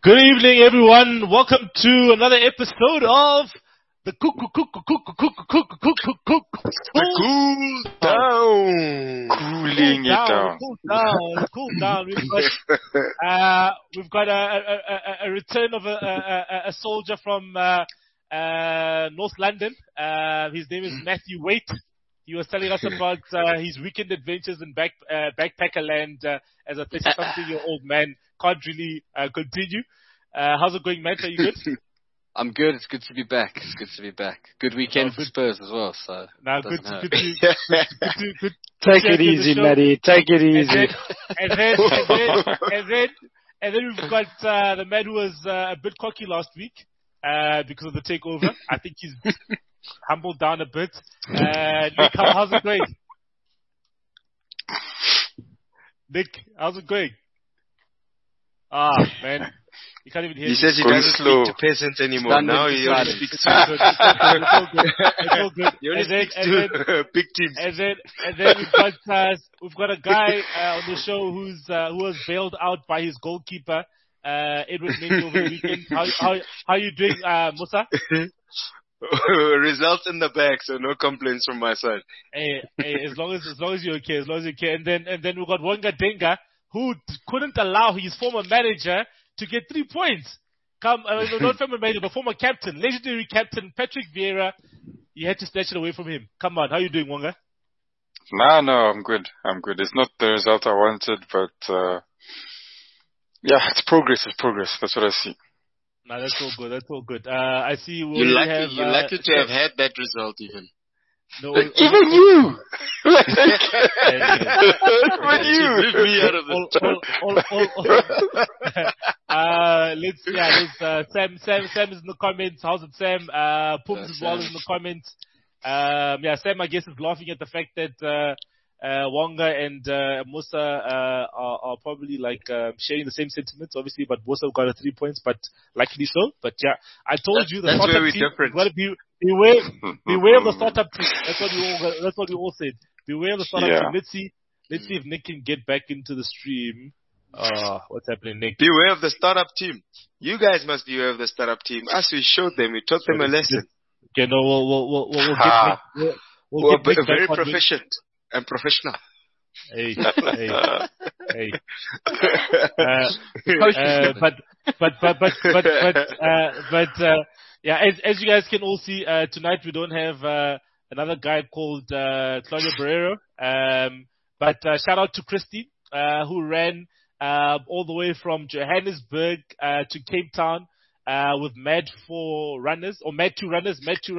Good evening, everyone. Welcome to another episode of the Cool down. Cooling it down. Cool down. We've got a return of a soldier from North London. His name is Matthew Waite. He was telling us about his weekend adventures in backpacker land as a 30-something-year-old man. Can't really continue. How's it going, Matt? Are you good? I'm good. It's good to be back. Good weekend for Spurs as well. So now, good to take it easy, Matty. Take it easy. And then we've got the man who was a bit cocky last week because of the takeover. I think he's humbled down a bit. Nick, how's it going? Nick, how's it going? Man. You can't even hear He says he doesn't speak to peasants anymore. Now he only speaks to It's all good. He only speaks to big teams. And then we've got a guy on the show who was bailed out by his goalkeeper, Edward Mendy, over the weekend. How are you doing, Musa? Results in the bag, so no complaints from my side. Hey, as long as you're okay, And then we've got Wanga Denga, who couldn't allow his former manager to get 3 points. Not former manager, but former captain, legendary captain Patrick Vieira. You had to snatch it away from him. Come on, how are you doing, Wanga? No, I'm good. It's not the result I wanted, but yeah, it's progress. That's what I see. No, that's all good. I see you're lucky to have had that result even. No, even you. Even you. Leave me out of this. Sam is in the comments. How's it, Sam? Pooms as well is in the comments. Sam, I guess, is laughing at the fact that Wanga and Musa are probably sharing the same sentiments, obviously, but Musa got 3 points, but luckily so. But yeah, I told you the startup team. Beware of the startup team. That's what we all said. Beware of the startup team. Let's see if Nick can get back into the stream. What's happening, Nick? Beware of the startup team. You guys must beware of the startup team. As we showed them, we taught them a lesson. Okay, no, we'll get Nick. We're very proficient and professional. Hey. Yeah, as you guys can all see, tonight we don't have another guy called Claudio Barrero. But shout out to Christy, who ran all the way from Johannesburg to Cape Town with Mad 2 Runners. Mad 2 Run.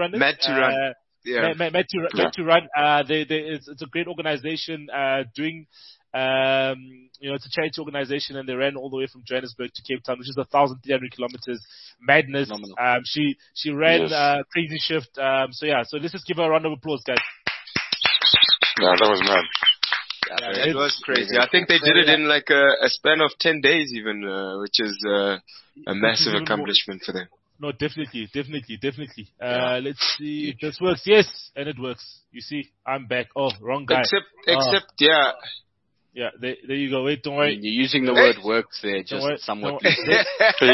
It's a great organization doing. It's a charity organization, and they ran all the way from Johannesburg to Cape Town, which is 1,300 kilometers. Madness. She ran crazy shift. So let's just give her a round of applause, guys. Yeah, that was mad. Yeah, it was crazy. I think they did it in like a span of 10 days even, which is a massive accomplishment for them. No, definitely. Let's see if this works. Yes, and it works. You see, I'm back. Oh, wrong guy. Except, Yeah, there you go. Wait, don't worry. You're using the word works there, just somewhat. Hey!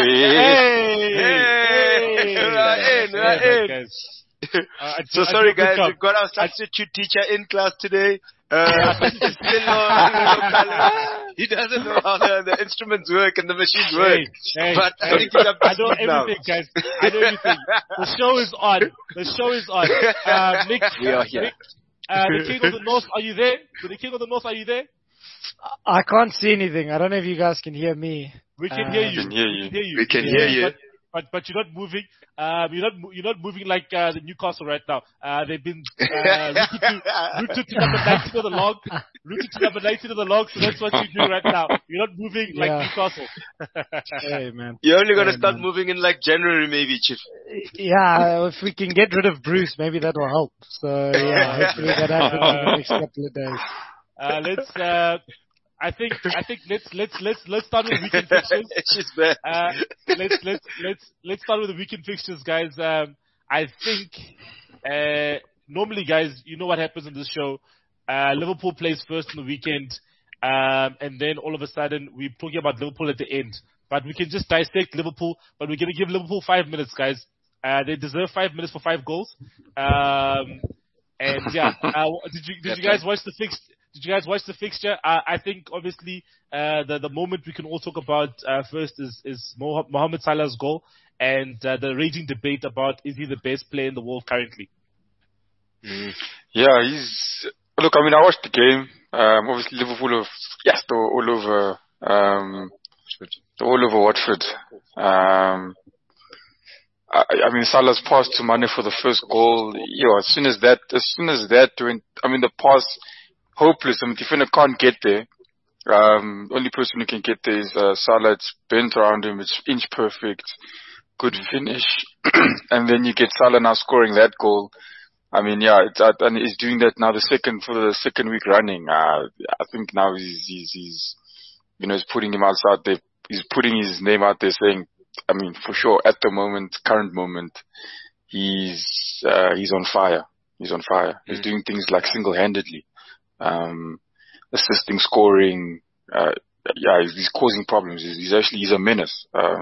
So sorry guys, we've got our substitute teacher in class today. He doesn't know how the instruments work and the machines work. But I think he's up to speed now. Guys. I know everything. The show is on. Nick, we are here. Nick, the King of the North, are you there? The King of the North, are you there? I can't see anything. I don't know if you guys can hear me. We can hear you. We can hear you. But you're not moving. You're not moving like the Newcastle right now. They've been rooted to number 19 of the log. So that's what you do right now. You're not moving like Newcastle. Hey man. You're only gonna start moving in like January, maybe, Chief. Yeah, if we can get rid of Bruce, maybe that will help. So yeah, hopefully that happens in the next couple of days. I think let's start with weekend fixtures. She's bad. Let's start with the weekend fixtures, guys. I think normally, guys, you know what happens in this show. Liverpool plays first on the weekend, and then all of a sudden we're talking about Liverpool at the end. but we can just dissect Liverpool. But we're going to give Liverpool 5 minutes, guys. They deserve 5 minutes for 5 goals. And yeah, did you guys watch the Did you guys watch the fixture? I think obviously the moment we can all talk about first is Mohamed Salah's goal and the raging debate about is he the best player in the world currently. Yeah, look, I mean, I watched the game. Obviously Liverpool have all over Watford. I mean, Salah's pass to Mane for the first goal. As soon as that went, I mean, the pass, hopeless. I mean, defender can't get there. Only person who can get there is Salah. It's bent around him. It's inch perfect. Good finish. And then you get Salah now scoring that goal. I mean, and he's doing that now for the second week running. I think now he's putting him outside there. He's putting his name out there saying, I mean, for sure, at the current moment, he's on fire. He's on fire. He's doing things like single-handedly, assisting, scoring. He's causing problems. He's a menace.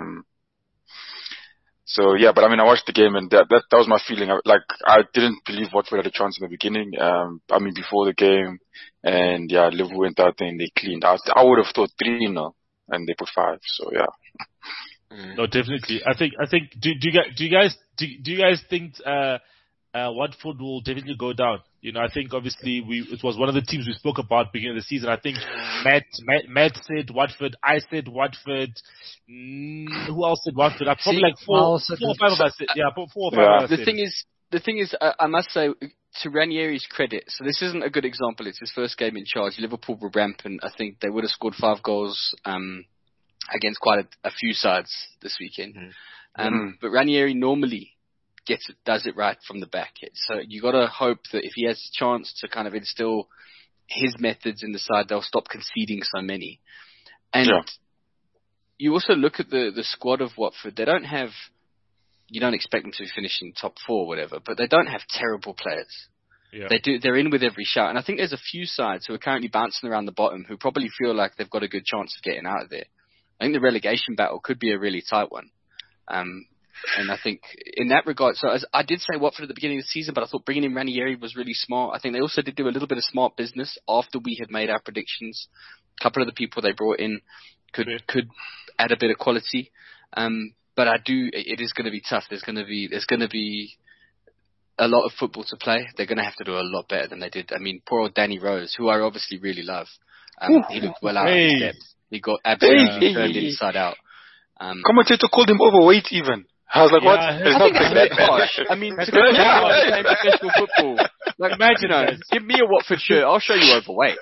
But I mean, I watched the game and that was my feeling. I didn't believe Watford had a chance in the beginning. Before the game, and Liverpool went out there and they cleaned. I would have thought 3-0 and they put 5. So yeah. No, definitely. I think. Do you guys think Watford will definitely go down? I think obviously it was one of the teams we spoke about beginning of the season. I think Matt said Watford. I said Watford. Who else said Watford? Probably like four or five of us. Yeah, 4 or 5 of us. The thing is, I must say, to Ranieri's credit, so this isn't a good example. It's his first game in charge. Liverpool were rampant. I think they would have scored 5 goals. Against quite a few sides this weekend. But Ranieri normally does it right from the back. So you got to hope that if he has a chance to kind of instill his methods in the side, they'll stop conceding so many. And you also look at the squad of Watford. They don't have, you don't expect them to be finishing top 4 or whatever, but they don't have terrible players. Yeah. They're in with every shout. And I think there's a few sides who are currently bouncing around the bottom who probably feel like they've got a good chance of getting out of there. I think the relegation battle could be a really tight one. And I think in that regard, so as I did say Watford at the beginning of the season, but I thought bringing in Ranieri was really smart. I think they also did do a little bit of smart business after we had made our predictions. A couple of the people they brought in could add a bit of quality. But it is going to be tough. There's going to be a lot of football to play. They're going to have to do a lot better than they did. I mean, poor old Danny Rose, who I obviously really love. He looked well out of his depth. He got absolutely turned inside out. Commentator called him overweight even. I was like, what? It's not that harsh. I mean, to go playing professional football, like, imagine, give me a Watford shirt, I'll show you overweight,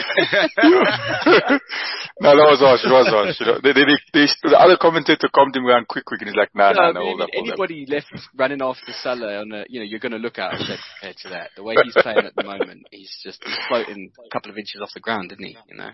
No, that was harsh. It was harsh. The other commentator calmed him down quick, and he's like, no. Anybody left running after Salah on you're going to look at a shed compared to that. The way he's playing at the moment, he's floating a couple of inches off the ground, isn't he?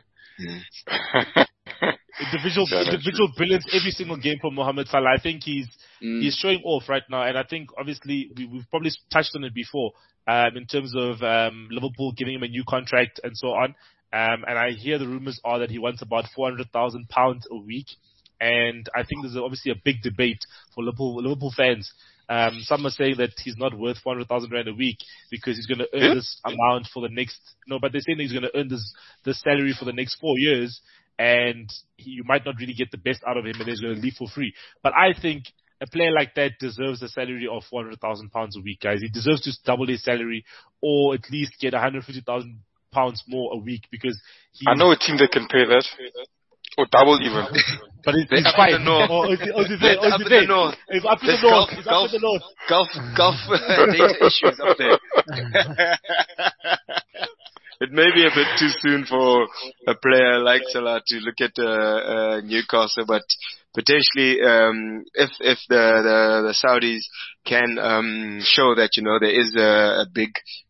Individual brilliance every single game for Mohamed Salah. I think he's showing off right now, and I think obviously we've probably touched on it before in terms of Liverpool giving him a new contract and so on. And I hear the rumours are that he wants about £400,000 a week, and I think there's obviously a big debate for Liverpool fans. Some are saying that he's not worth 400,000 rand a week because he's going to earn this amount for the next. No, but they're saying he's going to earn this salary for the next 4 years, and you might not really get the best out of him, and he's going to leave for free. But I think a player like that deserves a salary of 400,000 pounds a week, guys. He deserves to double his salary, or at least get 150,000 pounds more a week, because I know a team that can pay that. Or double even. But it's fine. It's up in the north. It's up in the north. Golf data issues up there. It may be a bit too soon for a player like Salah to look at Newcastle, but potentially, if the Saudis can show that there is a big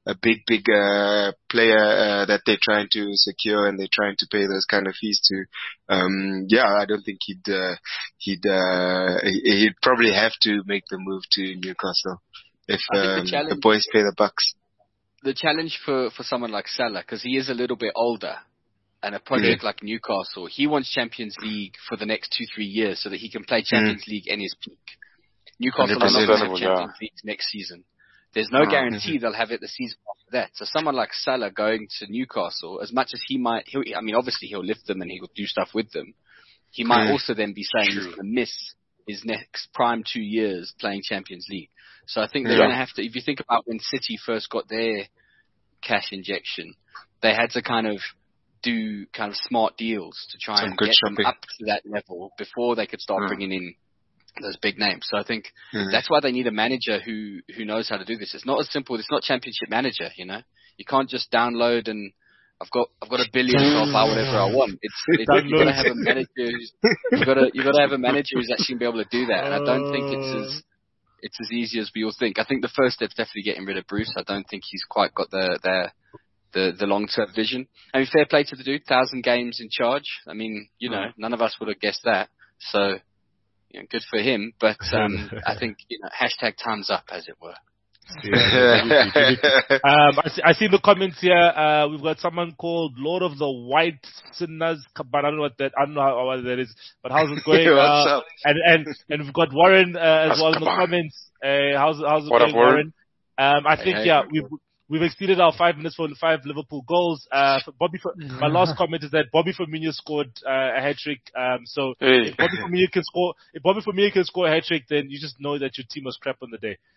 player that they're trying to secure and they're trying to pay those kind of fees to, I don't think he'd probably have to make the move to Newcastle if the boys pay the bucks. The challenge for someone like Salah, because he is a little bit older, and a project like Newcastle, he wants Champions League for the next 2-3 years so that he can play Champions League in his peak. Newcastle are not going to have Champions League next season. There's no guarantee they'll have it the season after that. So someone like Salah going to Newcastle, as much as obviously he'll lift them and he'll do stuff with them. He might also then be saying he's going to miss his next prime 2 years playing Champions League. So I think they're going to have to, if you think about when City first got their cash injection, they had to kind of do kind of smart deals to try and get them up to that level before they could start bringing in those big names. So I think that's why they need a manager who knows how to do this. It's not as simple. It's not Championship Manager, you know. You can't just download and I've got $1 billion, so I'll buy whatever I want. You've got to have a manager you've got to have a manager who's actually going to be able to do that. And I don't think it's as easy as we all think. I think the first step's definitely getting rid of Bruce. I don't think he's quite got the long-term vision. I mean, fair play to the dude, 1,000 games in charge. I mean, you know, none of us would have guessed that. So, you know, good for him. But I think, you know, hashtag time's up, as it were. I see the comments here. We've got someone called Lord of the White Sinners, but I don't know what that is. But how's it going? What's up? And we've got Warren as well in the comments. How's it going, Warren? I think we've exceeded our 5 minutes for 5 Liverpool goals. My last comment is that Bobby Firmino scored a hat trick. So if Bobby Firmino can score a hat trick, then you just know that your team was crap on the day.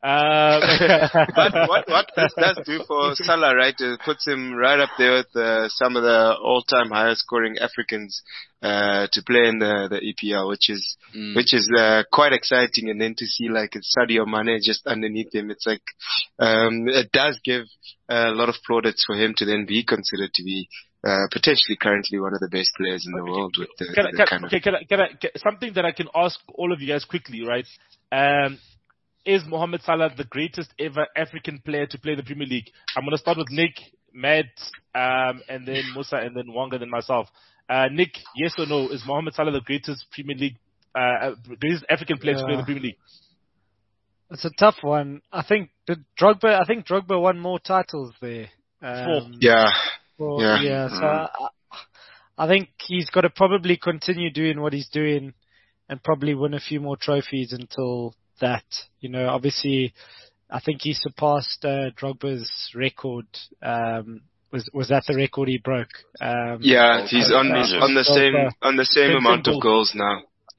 But what this does do for Salah, right? It puts him right up there with some of the all-time highest scoring Africans to play in the EPL, which is quite exciting. And then to see like Sadio Mane just underneath him, it's like it does give a lot of plaudits for him to then be considered to be potentially currently one of the best players in the world. With something that I can ask all of you guys quickly, right? Is Mohamed Salah the greatest ever African player to play the Premier League? I'm going to start with Nick, Matt, and then Musa, and then Wanga, then myself. Nick, yes or no? Is Mohamed Salah the greatest Premier League, greatest African player to play the Premier League? It's a tough one. I think Drogba won more titles there. 4. So I think he's got to probably continue doing what he's doing and probably win a few more trophies until that, you know, obviously, I think he surpassed Drogba's record. Was that the record he broke? He's on the same amount of goals now.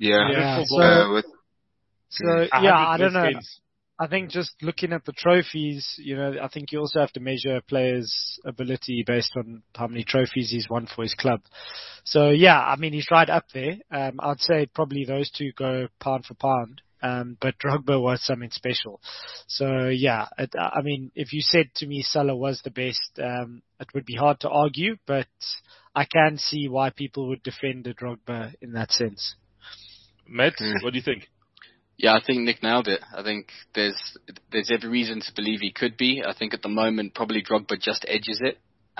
I don't know. I think just looking at the trophies, you know, I think you also have to measure a player's ability based on how many trophies he's won for his club. So yeah, I mean, he's right up there. I'd say probably those two go pound for pound. But Drogba was something special. So yeah, I mean, if you said to me Salah was the best, it would be hard to argue, but I can see why people would defend Drogba in that sense. Matt, what do you think? Yeah, I think Nick nailed it. I think there's every reason to believe he could be. I think at the moment probably Drogba just edges it.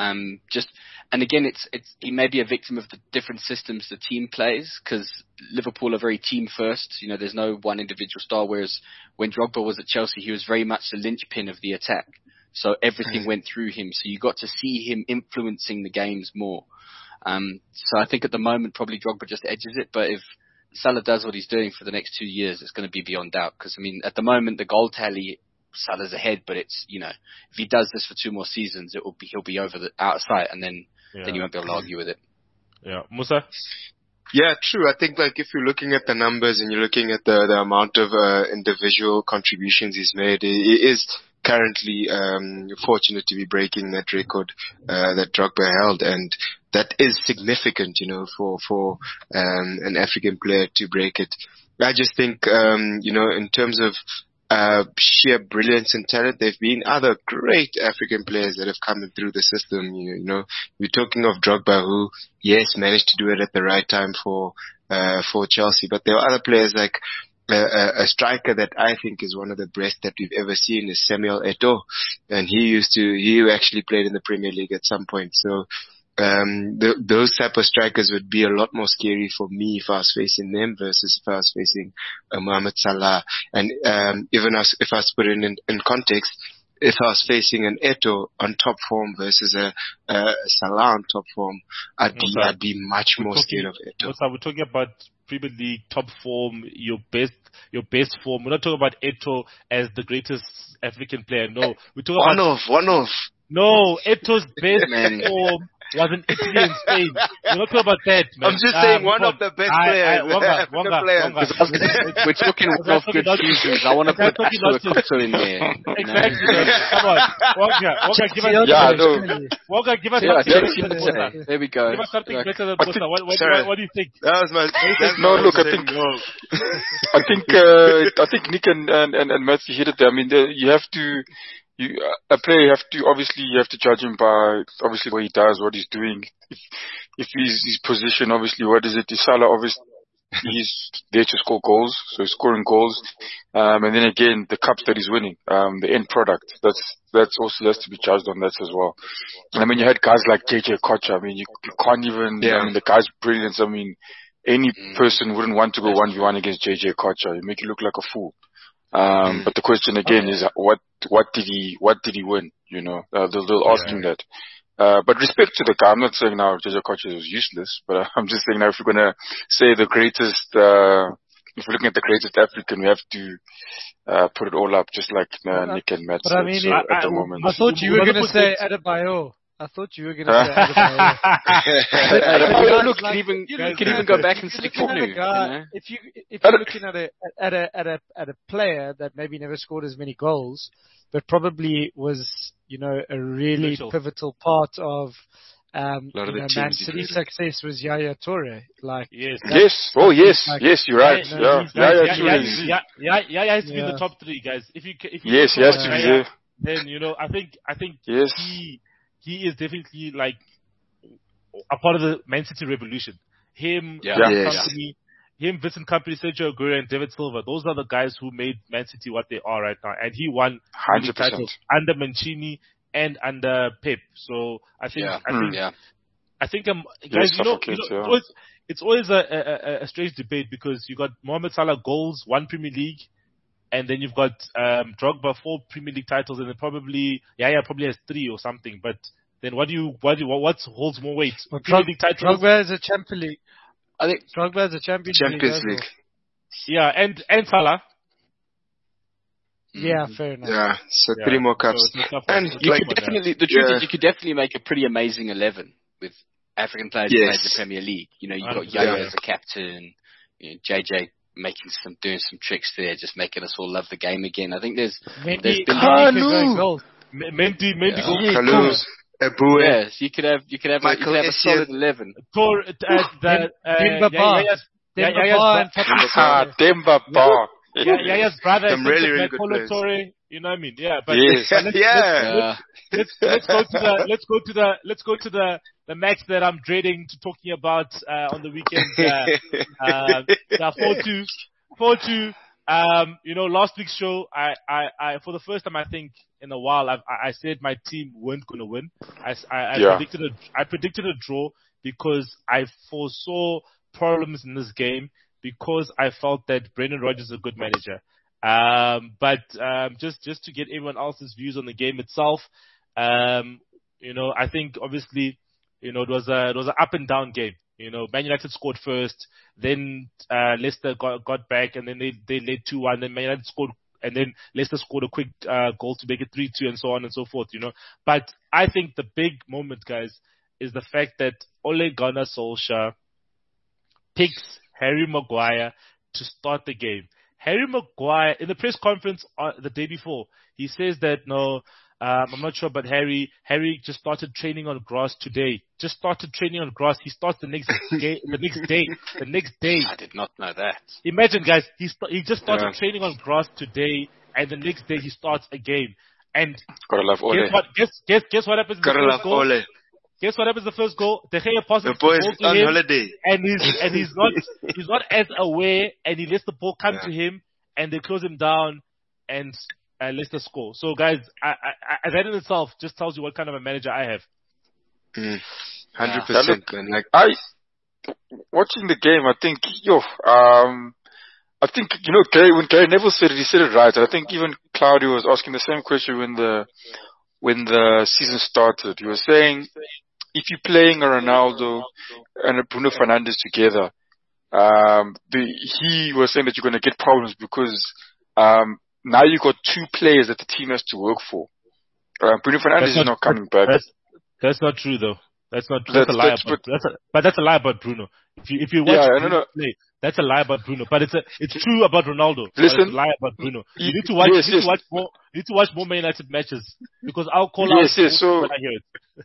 And again, he may be a victim of the different systems the team plays, because Liverpool are very team first. You know, there's no one individual star, whereas when Drogba was at Chelsea, he was very much the linchpin of the attack. So everything went through him. So you got to see him influencing the games more. So I think at the moment, probably Drogba just edges it. But if Salah does what he's doing for the next 2 years, it's going to be beyond doubt. Because, I mean, at the moment, the goal tally, Salah's ahead, but it's, you know, if he does this for 2 more seasons, he'll be out of sight, and then you won't be able to argue with it. Yeah, Musa? Yeah, true. I think like if you're looking at the numbers and you're looking at the amount of individual contributions he's made, he is currently fortunate to be breaking that record that Drogba held, and that is significant, you know, for an African player to break it. I just think, you know, in terms of sheer brilliance and talent, there have been other great African players that have come in through the system. You know, we're talking of Drogba, who, yes, managed to do it at the right time for Chelsea, but there are other players like a striker that I think is one of the best that we've ever seen is Samuel Eto'o, and he actually played in the Premier League at some point. So those type of strikers would be a lot more scary for me if I was facing them versus if I was facing Mohamed Salah. And even if I was put it in context, if I was facing an Eto'o on top form versus a Salah on top form, I'd be much more scared of Eto'o. We're talking about Premier League top form, your best form. We're not talking about Eto'o as the greatest African player. No, we're talking one off. No, Eto'o's best form was in Italy and Spain. We're not talking about that, man. I'm just saying one of the best players. We're talking of good seasons. I want to put Koto in there. Exactly. Come on. Wonga, give us Wonga, give us something. There we go. Give us something better than Bosa. What do you think? That was my... No, look, I think Nick and Matthew hit it there. I mean, you have to... a player you have to judge him by obviously what he does, what he's doing. If his position, obviously, what is it? Salah, obviously, he's there to score goals, so he's scoring goals. And then again, the cups that he's winning, the end product, that's also has to be judged on that as well. And I mean, you had guys like JJ Kocha. I mean, you can't even, I mean, the guy's brilliant. I mean, any person wouldn't want to go 1v1 against JJ Kocha. You make you look like a fool. But the question again is what did he win? You know, they'll ask him that. But respect to the guy. I'm not saying now JJ Kocha was useless, but I'm just saying now if we're gonna say the greatest, if we're looking at the greatest African, we have to put it all up, just like Nick and Matt said. I mean, at the moment, I thought you were gonna say Adebayo. I thought you were going to say Adebayo. Look, you can even go back and say Kanu. If you're looking at a player that maybe never scored as many goals, but probably was, you know, a really pivotal part of Man City's success was Yaya Toure. Like, yes, you're right. Yaya has to be in the top three, guys. If you he has to be there. Then, you know, I think yes. He is definitely like a part of the Man City revolution. Him, Vincent Kompany, Sergio Aguero, and David Silva. Those are the guys who made Man City what they are right now. And he won 100% titles under Mancini and under Pep. So I think, guys, you know, it's always a strange debate because you got Mohamed Salah goals, 1 Premier League. And then you've got Drogba 4 Premier League titles, and then probably probably has 3 or something. But then what holds more weight? Well, Premier League titles. Drogba has a Champions League. I think Drogba has a Champions League. Yeah, and Salah. Yeah, fair enough. Yeah, so 3 more cups. So and you could definitely, the truth is, you could definitely make a pretty amazing 11 with African players who played the Premier League. You know, you've got Yaya as a captain, you know, JJ doing some tricks there, just making us all love the game again. I think there's been Mendy, Eboué. Yes, you could have a solid 11. Demba Ba. Yaya's brother. Some really good players. Torre, you know what I mean? Yeah, but let's go to the match that I'm dreading to talking about on the weekend. 4-2. You know, last week's show, I for the first time I think in a while, I said my team weren't going to win. I predicted a draw because I foresaw problems in this game because I felt that Brendan Rodgers is a good manager. But just to get everyone else's views on the game itself, you know, I think obviously, you know, it was an up and down game. You know, Man United scored first, then Leicester got back, and then they led 2-1. Then Man United scored, and then Leicester scored a quick goal to make it 3-2, and so on and so forth. You know, but I think the big moment, guys, is the fact that Ole Gunnar Solskjaer picks Harry Maguire to start the game. Harry Maguire, in the press conference the day before, he says that, no, I'm not sure, but Harry just started training on grass today. He starts the next day. I did not know that. Imagine, guys, he just started training on grass today, and the next day he starts a game. And gotta love Ole. Guess what happens? Gotta love Ole. Guess what happens the first goal? De Gea passes the boy is on him, holiday, and he's not as aware, and he lets the ball come to him, and they close him down, and Leicester score. So, guys, that in itself just tells you what kind of a manager I have. 100%. Watching the game, I think, I think, when Gary Neville said it, he said it right. And I think even Claudio was asking the same question when the season started. He was saying, if you're playing a Ronaldo and a Bruno Fernandes together, he was saying that you're going to get problems because now you've got two players that the team has to work for. Bruno Fernandes is not coming back. That's not true, though. That's not true. That's a lie but that's a lie about Bruno. If you watch Bruno play, that's a lie about Bruno. But it's true about Ronaldo. Listen, it's a lie about Bruno. You need to watch. You need to watch more Man United matches because I'll call out so when I hear it.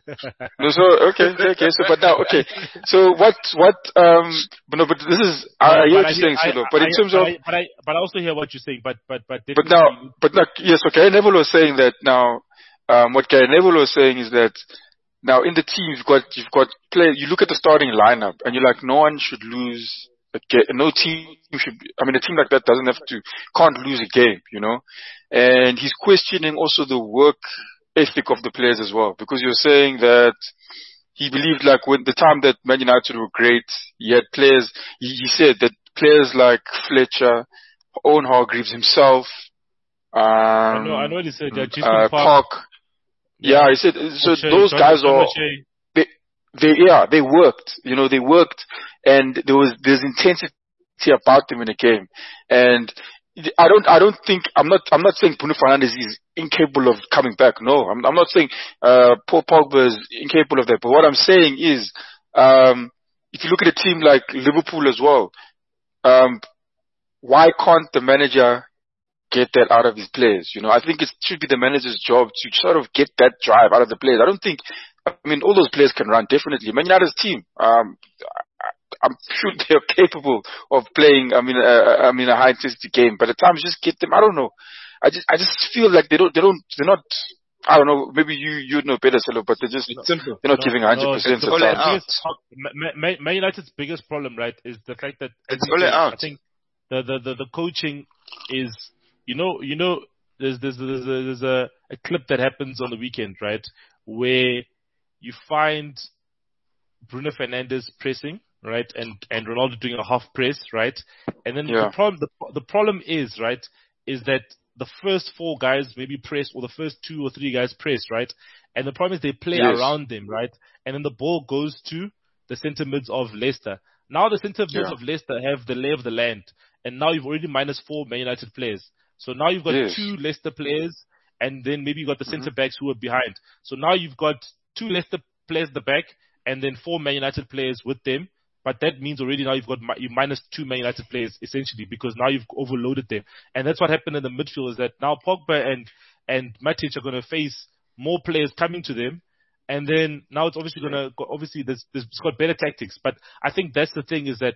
Okay. So, but now, okay. So what? But this is. I hear what you're saying, Silo. But in terms of, but I also hear what you're saying. But now, yes. Okay. Neville was saying that now. What Gary Neville was saying is that now in the team you've got players. You look at the starting lineup and you're like, no one should lose a game. No team should. I mean, a team like that can't lose a game, And he's questioning also the work ethic of the players as well, because you're saying that he believed like when the time that Man United were great, he had players. He said that players like Fletcher, Owen Hargreaves himself. I know what he said. Park. Yeah, he said, so those guys they worked, they worked, and there's intensity about them in the game. And I'm not saying Bruno Fernandes is incapable of coming back. No, I'm not saying, Paul Pogba is incapable of that. But what I'm saying is, if you look at a team like Liverpool as well, why can't the manager get that out of his players? I think it should be the manager's job to sort of get that drive out of the players. All those players can run, definitely. Man United's team, I'm sure they're capable of playing, a high intensity game, but at times just get them, I don't know. I just feel like they're not, I don't know, maybe you'd know better, Silo, but they're not giving 100%. Man United's biggest problem, right, is the fact that I think the coaching is, there's a clip that happens on the weekend, right, where you find Bruno Fernandes pressing, right, and Ronaldo doing a half press, right, and then the problem is, right, is that the first four guys maybe press, or the first 2 or 3 guys press, right, and the problem is they play around them, right, and then the ball goes to the centre mids of Leicester. Now the centre mids of Leicester have the lay of the land, and now you've already -4 Man United players. So now you've got 2 Leicester players, and then maybe you've got the centre backs who are behind. So now you've got 2 Leicester players at the back, and then 4 Man United players with them. But that means already now you've got -2 Man United players, essentially, because now you've overloaded them. And that's what happened in the midfield, is that now Pogba and Matic are going to face more players coming to them. And then now it's obviously it's got better tactics. But I think that's the thing, is that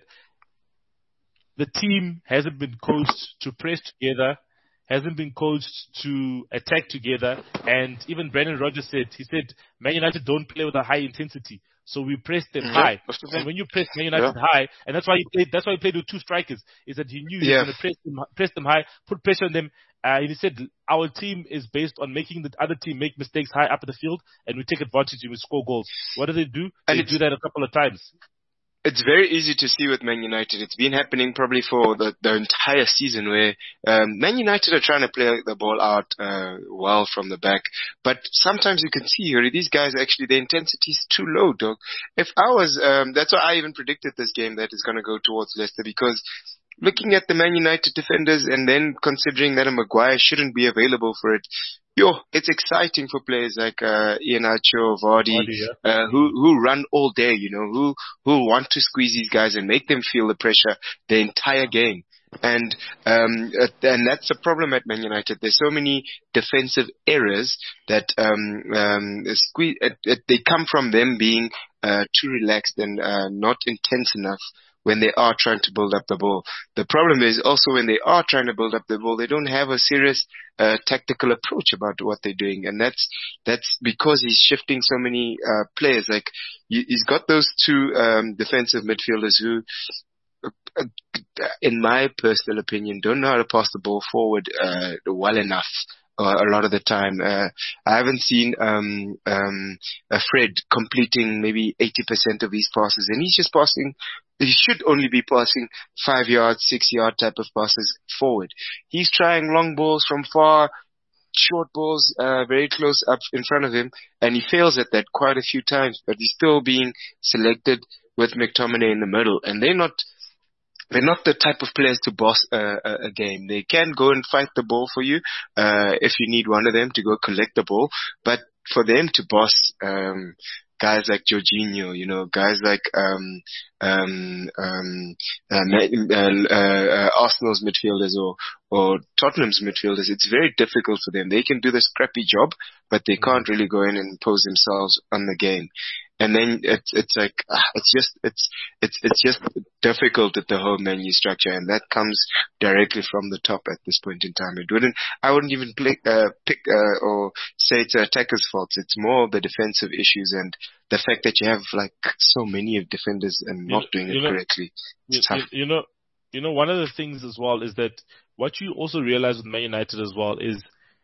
the team hasn't been coached to press together, hasn't been coached to attack together. And even Brendan Rodgers said, Man United don't play with a high intensity, so we press them high. And when you press Man United high, and that's why he played with 2 strikers, is that he knew he was going to press them high, put pressure on them. And he said, our team is based on making the other team make mistakes high up in the field, and we take advantage and we score goals. What do? They do that a couple of times. It's very easy to see with Man United. It's been happening probably for the entire season, where Man United are trying to play the ball out well from the back. But sometimes you can see these guys, actually, the intensity is too low, dog. If I was, that's why I even predicted this game that it's going to go towards Leicester, because looking at the Man United defenders and then considering that a Maguire shouldn't be available for it, it's exciting for players like Iheanacho, Vardy, who run all day, who want to squeeze these guys and make them feel the pressure the entire game. And that's a problem at Man United. There's so many defensive errors that they come from them being too relaxed and not intense enough when they are trying to build up the ball. The problem is also, when they are trying to build up the ball, they don't have a serious tactical approach about what they're doing. And that's because he's shifting so many players. Like, he's got those 2 defensive midfielders who, in my personal opinion, don't know how to pass the ball forward well enough. a lot of the time. I haven't seen Fred completing maybe 80% of his passes, and he's just passing. He should only be passing 5 yard, 6 yard type of passes forward. He's trying long balls from far, short balls very close up in front of him, and he fails at that quite a few times, but he's still being selected with McTominay in the middle, and they're not the type of players to boss a game. They can go and fight the ball for you if you need one of them to go collect the ball, but for them to boss guys like Jorginho, guys like Arsenal's midfielders or Tottenham's midfielders, it's very difficult for them. They can do the scrappy job, but they can't really go in and impose themselves on the game. And then it's just difficult with the whole menu structure, and that comes directly from the top at this point in time. I wouldn't even pick or say it's attackers' faults. It's more the defensive issues and the fact that you have like so many of defenders and not doing it correctly. It's tough. One of the things as well is that what you also realize with Man United as well is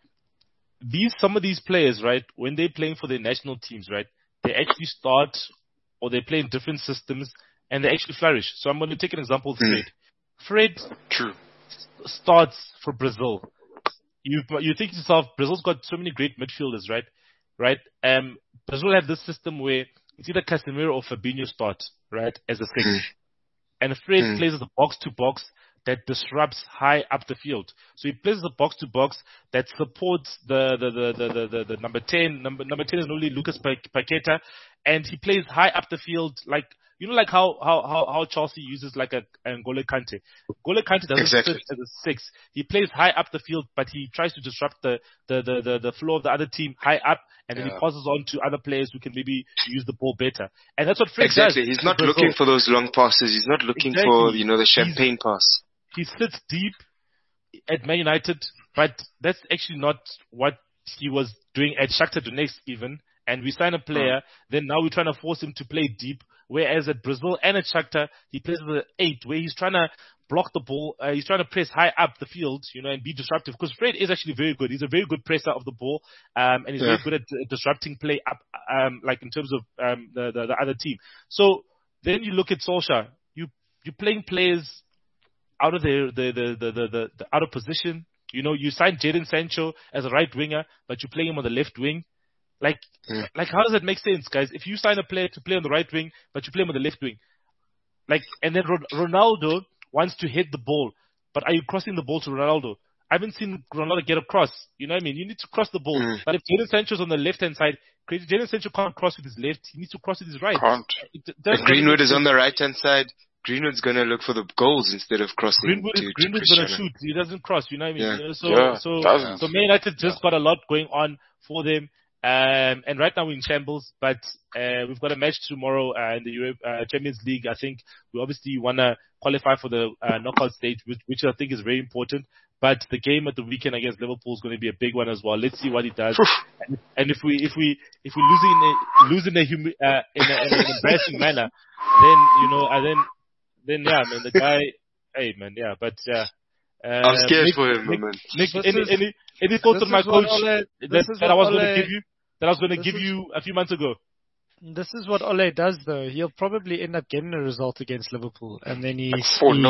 some of these players, right, when they're playing for their national teams, right, they actually start or they play in different systems and they actually flourish. So I'm going to take an example of Fred. Fred starts for Brazil. You think to yourself, Brazil's got so many great midfielders, right? Brazil have this system where it's either Casemiro or Fabinho start, right, as a six. And Fred plays as a box-to-box that disrupts high up the field. So he plays the box-to-box that supports the number 10. Number 10 is normally Lucas Paqueta, and he plays high up the field, like how Chelsea uses like a N'Golo Kante. N'Golo Kante doesn't sit as a six. He plays high up the field, but he tries to disrupt the flow of the other team high up, and then he passes on to other players who can maybe use the ball better. And that's what Fred does. Exactly. He's not looking for those long passes. He's not looking for the champagne pass. He sits deep at Man United, but that's actually not what he was doing at Shakhtar Donetsk even. And we sign a player, then now we're trying to force him to play deep. Whereas at Brazil and at Shakhtar, he plays as an 8, where he's trying to block the ball. He's trying to press high up the field, and be disruptive. Because Fred is actually very good. He's a very good presser of the ball, and he's very good at disrupting play up, like in terms of the other team. So then you look at Solskjaer. You're playing players out of the out of position. You signed Jadon Sancho as a right winger, but you play him on the left wing. Like how does that make sense, guys? If you sign a player to play on the right wing, but you play him on the left wing, and then Ronaldo wants to hit the ball, but are you crossing the ball to Ronaldo? I haven't seen Ronaldo get across. You know what I mean? You need to cross the ball. But if Jadon Sancho's on the left-hand side, Jadon Sancho can't cross with his left. He needs to cross with his right. If Greenwood is on the right-hand side, Greenwood's going to look for the goals instead of crossing. Greenwood's going to shoot. He doesn't cross. You know what I mean? So Man United just got a lot going on for them. And right now we're in shambles, but we've got a match tomorrow in the Champions League. I think we obviously want to qualify for the knockout stage, which I think is very important. But the game at the weekend against Liverpool is going to be a big one as well. Let's see what he does. And if we lose in an embarrassing manner, then yeah, man, the guy, hey man, yeah, but I'm scared for him, man. Nick, any thoughts on my coach that I was going to give you? That I was going to give you a few months ago. This is what Ole does, though. He'll probably end up getting a result against Liverpool, and then he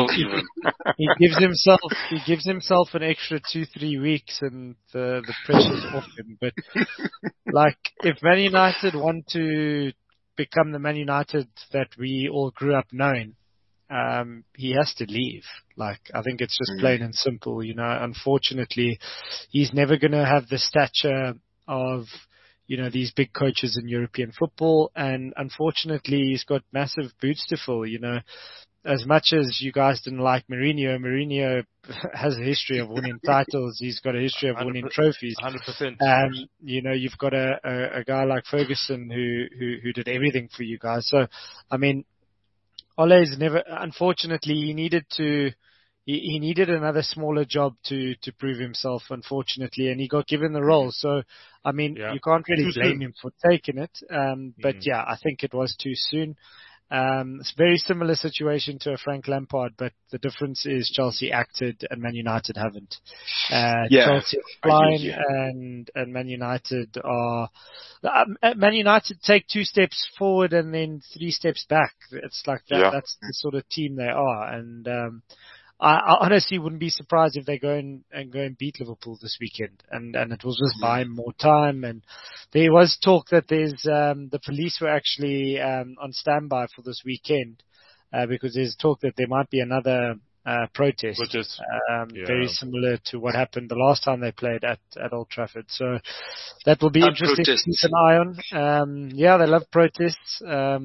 gives himself an extra 2-3 weeks, and the pressure's off him. But if Man United want to become the Man United that we all grew up knowing, he has to leave. I think it's just plain and simple. Unfortunately, he's never going to have the stature of these big coaches in European football, and unfortunately he's got massive boots to fill. As much as you guys didn't like Mourinho has a history of winning titles. He's got a history of winning trophies. 100%. You've got a guy like Ferguson who did everything for you guys. So, I mean, Ole's never, unfortunately, he needed another smaller job to prove himself, unfortunately, and he got given the role. So, I mean, you can't really blame him for taking it. But yeah, I think it was too soon. It's a very similar situation to a Frank Lampard, but the difference is Chelsea acted and Man United haven't. Chelsea are flying and Man United are... Man United take 2 steps forward and then 3 steps back. It's like that. Yeah. That's the sort of team they are. And I honestly wouldn't be surprised if they go and beat Liverpool this weekend. And it will just buy them more time. And there was talk that there's the police were actually on standby for this weekend because there's talk that there might be another protest. Very similar to what happened the last time they played at Old Trafford. So that will be interesting to keep an eye on. They love protests. I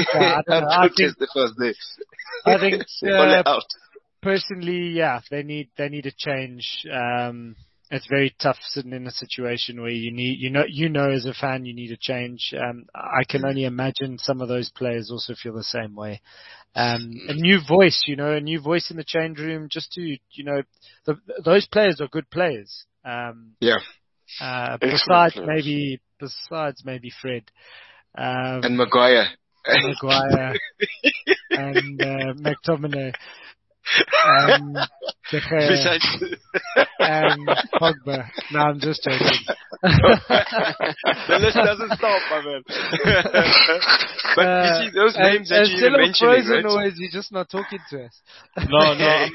think personally, they need a change. It's very tough sitting in a situation where you need, as a fan, you need a change. I can only imagine some of those players also feel the same way. A new voice, a new voice in the change room, just to, those players are good players. Besides maybe Fred. And Maguire. And McTominay. And Pogba. No, I'm just joking. The list doesn't stop, my man. But you see, those names that you mentioned, right? Always, you're just not talking to us. No,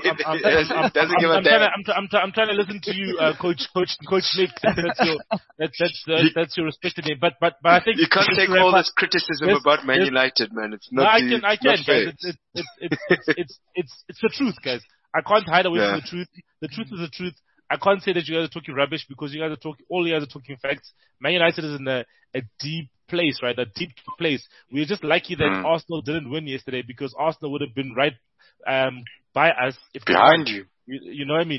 I'm trying to listen to you, Coach Nick. That's your respected name. But I think you can't take all this criticism about Man United, man. It's not. No, I can, guys. It's the truth, guys. I can't hide away from the truth. The truth is the truth. I can't say that you guys are talking rubbish because all you guys are talking facts. Man United is in a deep place, right? A deep place. We're just lucky that Arsenal didn't win yesterday because Arsenal would have been right by us if behind you. You know what I mean?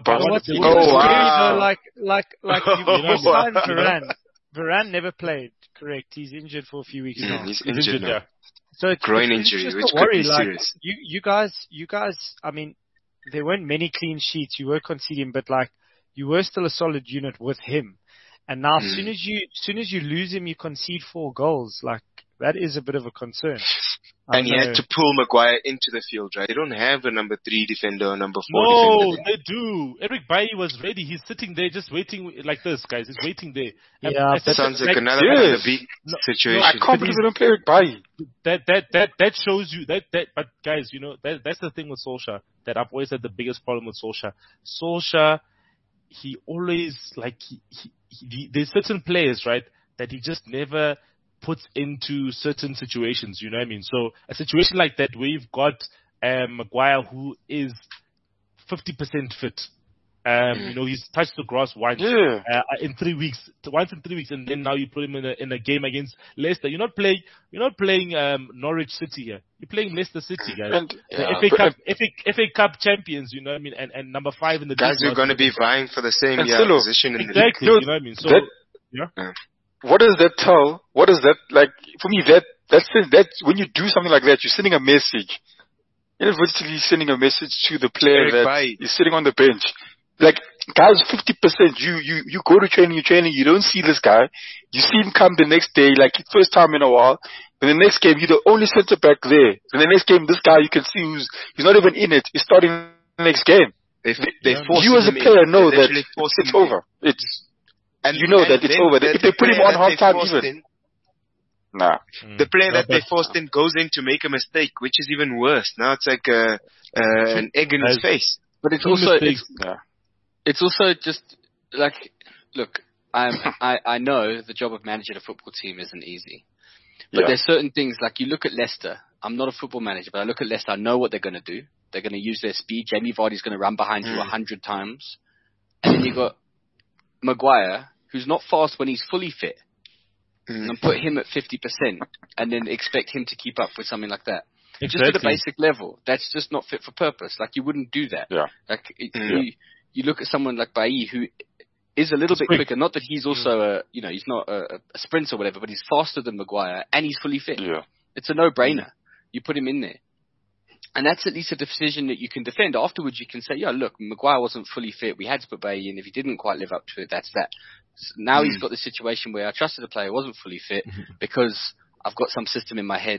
Like you signed Varane. Varane never played. Correct. He's injured for a few weeks now. He's injured now. So it's groin injury, just which a worry. could be serious. You guys. I mean, there weren't many clean sheets. You were conceding, but you were still a solid unit with him. And now, as soon as you lose him, you concede 4 goals. That is a bit of a concern. And he had to pull Maguire into the field, right? They don't have a number 3 defender or number 4 defender. No, they do. Eric Bailly was ready. He's sitting there just waiting like this, guys. He's waiting there. That sounds like another big situation. I can't believe they don't play Eric Bailly. That shows you that. But guys, that's the thing with Solskjaer that I've always had the biggest problem with Solskjaer. Solskjaer, he always there's certain players, right, that he just never puts into certain situations, you know what I mean? So a situation like that where you've got Maguire who is 50% fit. He's touched the grass once in 3 weeks, and then now you put him in a game against Leicester. You're not playing Norwich City here. You're playing Leicester City, guys. FA Cup champions, you know what I mean? And number 5 in the guys are going to be vying for the same position in the league. Exactly, you know what I mean? So what does that tell? What is that like? For me, that's when you do something like that, you're sending a message. You're virtually sending a message to the player is sitting on the bench. Guys, 50%. You go to training, you don't see this guy. You see him come the next day, first time in a while. Then the next game, you're the only centre back there. Then the next game, this guy you can see he's not even in it. He's starting the next game. You as a player know that it's over. That it's over. If they put him on half time, even. Nah. The player that they forced in goes in to make a mistake, which is even worse. Now it's like an egg in his face. But it's also just look, I know the job of managing a football team isn't easy. But there's certain things, you look at Leicester. I'm not a football manager, but I look at Leicester, I know what they're going to do. They're going to use their speed. Jamie Vardy's going to run behind you 100 times. And then you got Maguire, who's not fast when he's fully fit. And put him at 50% and then expect him to keep up with something like that. Exactly. Just at a basic level, that's just not fit for purpose. You wouldn't do that. Yeah. You look at someone like Bailly who is a little bit quicker. Not that he's also he's not a sprinter or whatever, but he's faster than Maguire and he's fully fit. Yeah. It's a no-brainer. You put him in there. And that's at least a decision that you can defend. Afterwards, you can say, look, Maguire wasn't fully fit. We had to put Bailly in. If he didn't quite live up to it, that's that. So now he's got the situation where I trusted the player wasn't fully fit because I've got some system in my head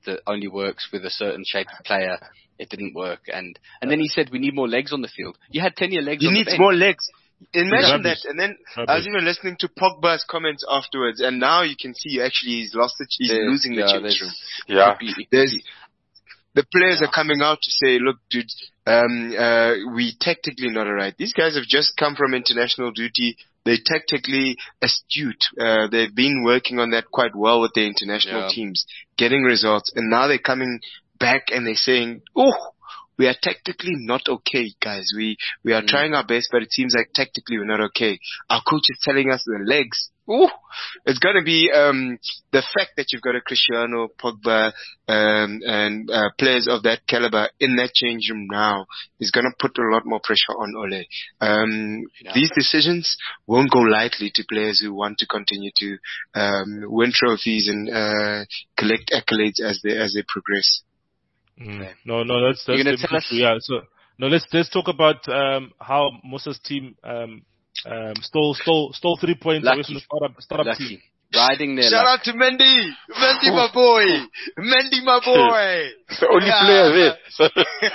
that only works with a certain shape of player. It didn't work, and then he said we need more legs on the field. You had 10-year legs. You on need the bench. more legs. Imagine Rubbish. that. And then Rubbish. I was even listening to Pogba's comments afterwards, and now you can see actually he's losing the change room. Yeah. The players are coming out to say, look, dude, we tactically not alright. These guys have just come from international duty. They're tactically astute. They've been working on that quite well with their international teams, getting results. And now they're coming back and they're saying, we are tactically not okay, guys. We are trying our best, but it seems like tactically we're not okay. Our coach is telling us the legs. It's going to be the fact that you've got a Cristiano, Pogba, and players of that caliber in that change room now is going to put a lot more pressure on Ole. These decisions won't go lightly to players who want to continue to win trophies and collect accolades as they progress. No, that's true. Yeah. So let's talk about how Musa's team stole 3 points away from the startup team. Riding their Shout out to Mendy, my boy, It's the only player there. So,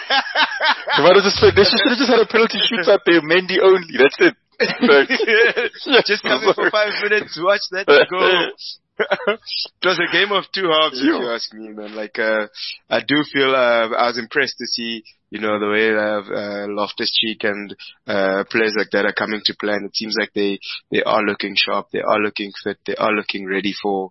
they should have just had a penalty shootout there, Mendy only. That's it. Just come in for 5 minutes, watch that go. It was a game of two halves, if you ask me, man. I do feel I was impressed to see, the way Loftus-Cheek and players like that are coming to play, and it seems like they are looking sharp, they are looking fit, they are looking ready for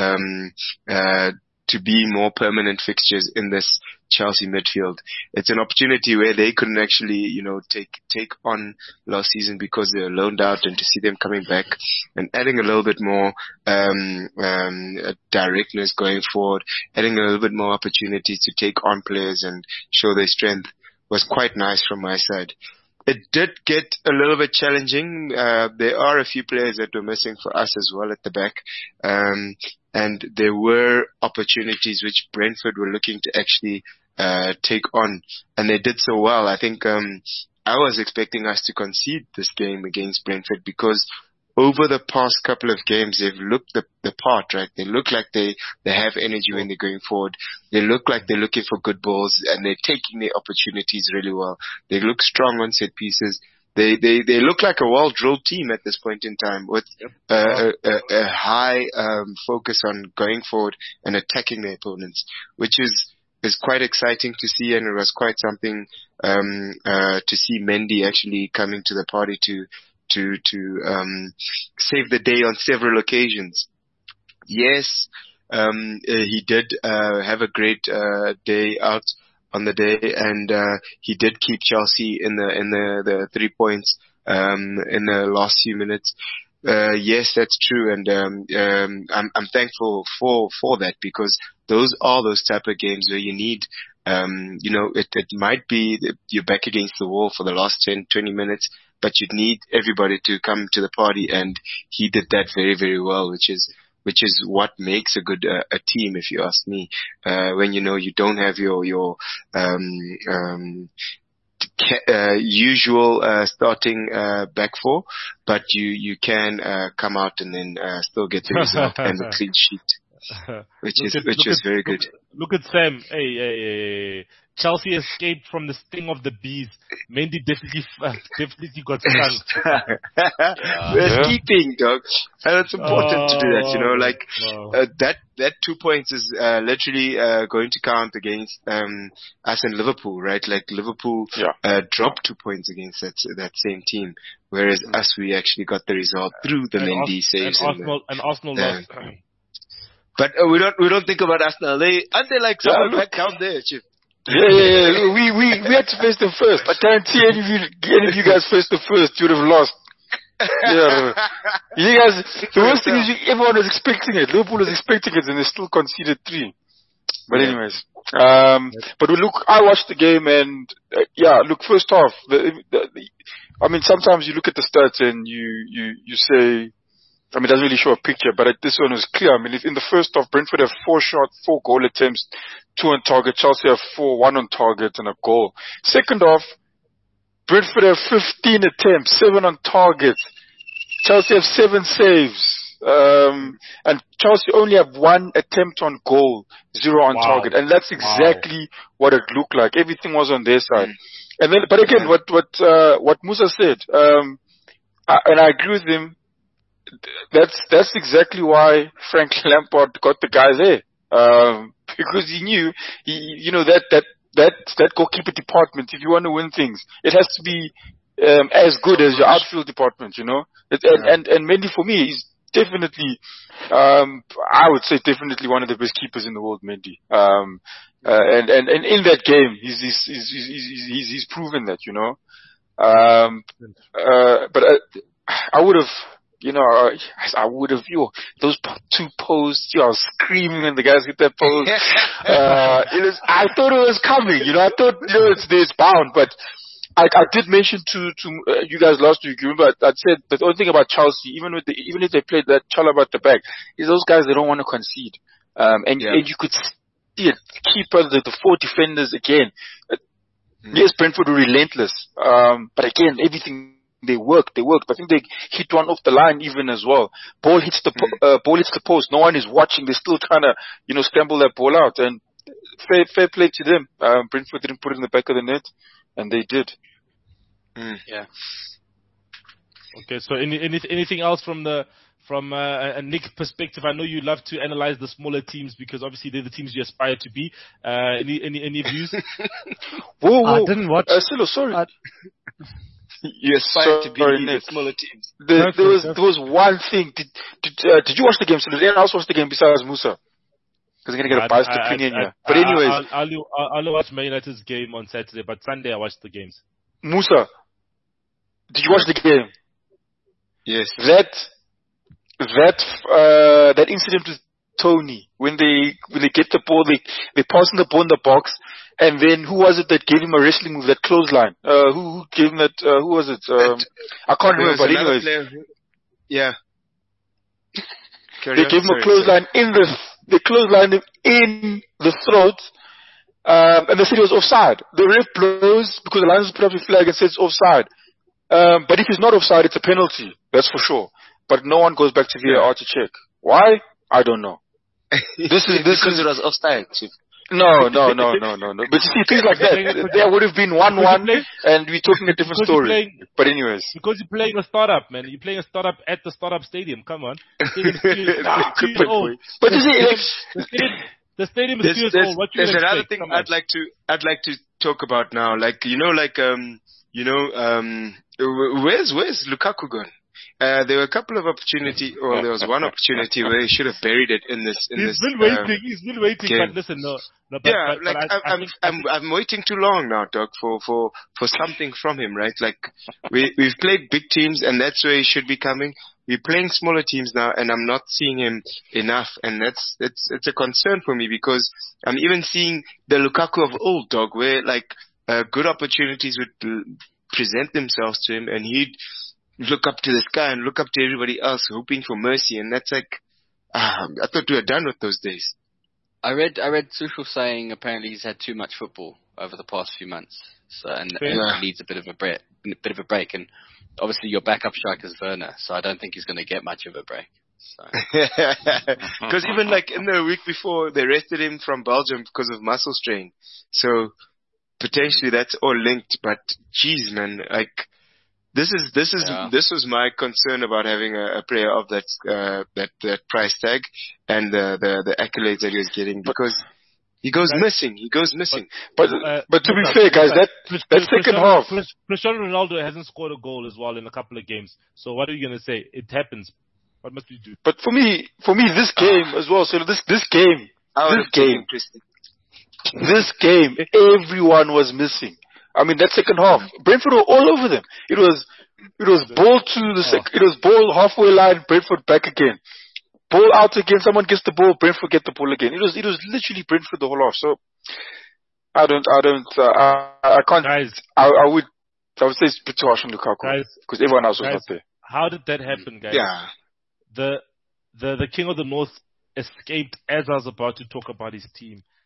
to be more permanent fixtures in this Chelsea midfield. It's an opportunity where they couldn't actually, take on last season because they were loaned out, and to see them coming back and adding a little bit more directness going forward, adding a little bit more opportunities to take on players and show their strength was quite nice from my side. It did get a little bit challenging. There are a few players that were missing for us as well at the back. And there were opportunities which Brentford were looking to actually take on, and they did so well. I think I was expecting us to concede this game against Brentford because over the past couple of games they've looked the part, right? They look like they have energy when they're going forward. They look like they're looking for good balls, and they're taking their opportunities really well. They look strong on set pieces. They look like a well-drilled team at this point in time with a high focus on going forward and attacking their opponents, which is quite exciting to see, and it was quite something to see Mendy actually coming to the party to save the day on several occasions. Yes, he did have a great day out on the day, and he did keep Chelsea in the 3 points in the last few minutes. Yes, that's true, and I'm thankful for that, because those are those type of games where you need, it might be that you're back against the wall for the last 10-20 minutes, but you need everybody to come to the party, and he did that very, very well, which is what makes a good a team, if you ask me. When you don't have your usual starting back four, but you can come out and then still get the result and the clean sheet, which is very good. Look at Sam. Hey. Chelsea escaped from the sting of the bees. Mendy definitely got stung. We're keeping, dog. And it's important to do that, that 2 points is literally going to count against us and Liverpool, right? Like Liverpool dropped 2 points against that same team, whereas us, we actually got the result through the Mendy saves. And Arsenal lost. But we don't think about Arsenal. Aren't they like someone back down there, Chief? Yeah. We had to face them first. I guarantee any of you guys faced them first, you would have lost. Yeah. You guys, the worst thing is everyone was expecting it. Liverpool was expecting it, and they still conceded 3. But anyways, but I watched the game, and first half, sometimes you look at the stats and you say, it doesn't really show a picture, but this one was clear. In the first half, Brentford have 4 goal attempts, 2 on target. Chelsea have 4, 1 on target and a goal. Second half, Brentford have 15 attempts, 7 on target. Chelsea have 7 saves. And Chelsea only have 1 attempt on goal, 0 on target. And that's exactly what it looked like. Everything was on their side. And then, but again, what Musa said, and I agree with him, that's exactly why Frank Lampard got the guys there. Because he knew, that goalkeeper department, if you want to win things, it has to be as good as your outfield department, And Mendy, for me, is definitely, I would say definitely one of the best keepers in the world, Mendy. And in that game, he's proven that, But I would have, those 2 posts, I was screaming when the guys hit that post. I thought it was coming, I thought, it's bound, but I did mention to you guys last week, remember, I said the only thing about Chelsea, even if they played that Chalobah at the back, is those guys, they don't want to concede. And you could see it, keeper, the 4 defenders again. Yes, Brentford were relentless. But again, everything, they worked. I think they hit one off the line even as well. Ball hits the post. No one is watching. They're still trying to, scramble that ball out. And fair play to them. Brentford didn't put it in the back of the net, and they did. Yeah. Okay. So anything else from a Nick perspective? I know you love to analyze the smaller teams because obviously they're the teams you aspire to be. Any views? Whoa. I didn't watch. Silo, sorry. You aspire to be the smaller teams. There was one thing. Did you watch the game? So did anyone else watch the game besides Musa? Because I'm going to get a biased opinion here. But anyways. I'll watch Man United's game on Saturday, but Sunday I watched the games. Musa, did you watch the game? Yes. That incident with Tony, when they get the ball, they pass the ball in the box, and then who was it that gave him a wrestling move, that clothesline? Who gave him that, who was it? I can't remember, but anyways. Yeah. They gave him a clothesline they clotheslined him in the throat, and they said it was offside. The ref blows because the linesman put up a flag and says offside. But if he's not offside, it's a penalty. That's for sure. But no one goes back to VAR to check. Why? I don't know. Because it was offside. No. But you see, things like that, there would have been 1-1, and we're talking a different story. But anyways. Because you're playing a startup, man. You're playing a startup at the startup stadium. Come on. But you see, the stadium is too old. There's another thing I'd like to talk about now. Where's Lukaku gone? There were a couple of opportunities, or there was one opportunity where he should have buried it in this. He's been waiting. Game. But listen, I'm waiting too long now, Doc, for something from him, right? Like we've played big teams, and that's where he should be coming. We're playing smaller teams now, and I'm not seeing him enough, and it's a concern for me because I'm even seeing the Lukaku of old, Dog, where good opportunities would present themselves to him, and he'd look up to the sky and look up to everybody else hoping for mercy, and that's I thought we were done with those days. I read Tuchel saying apparently he's had too much football over the past few months, and he needs a bit of a break. And obviously your backup striker is Werner, so I don't think he's going to get much of a break. Because even in the week before they rested him from Belgium because of muscle strain, so potentially that's all linked. But geez, man, This was my concern about having a player of that price tag and the accolades that he was getting, because he goes missing. But to be fair, guys, that second half, Cristiano Ronaldo hasn't scored a goal as well in a couple of games. So what are you going to say? It happens. What must we do? But for me, this game as well. So this game, everyone was missing. I mean, that second half, Brentford were all over them. It was ball it was ball halfway line, Brentford back again. Ball out again, someone gets the ball, Brentford get the ball again. It was literally Brentford the whole half. So, I can't, guys, I would say it's a bit too harsh on Lukaku. Because everyone else was not there. How did that happen, guys? Yeah. The King of the North escaped as I was about to talk about his team.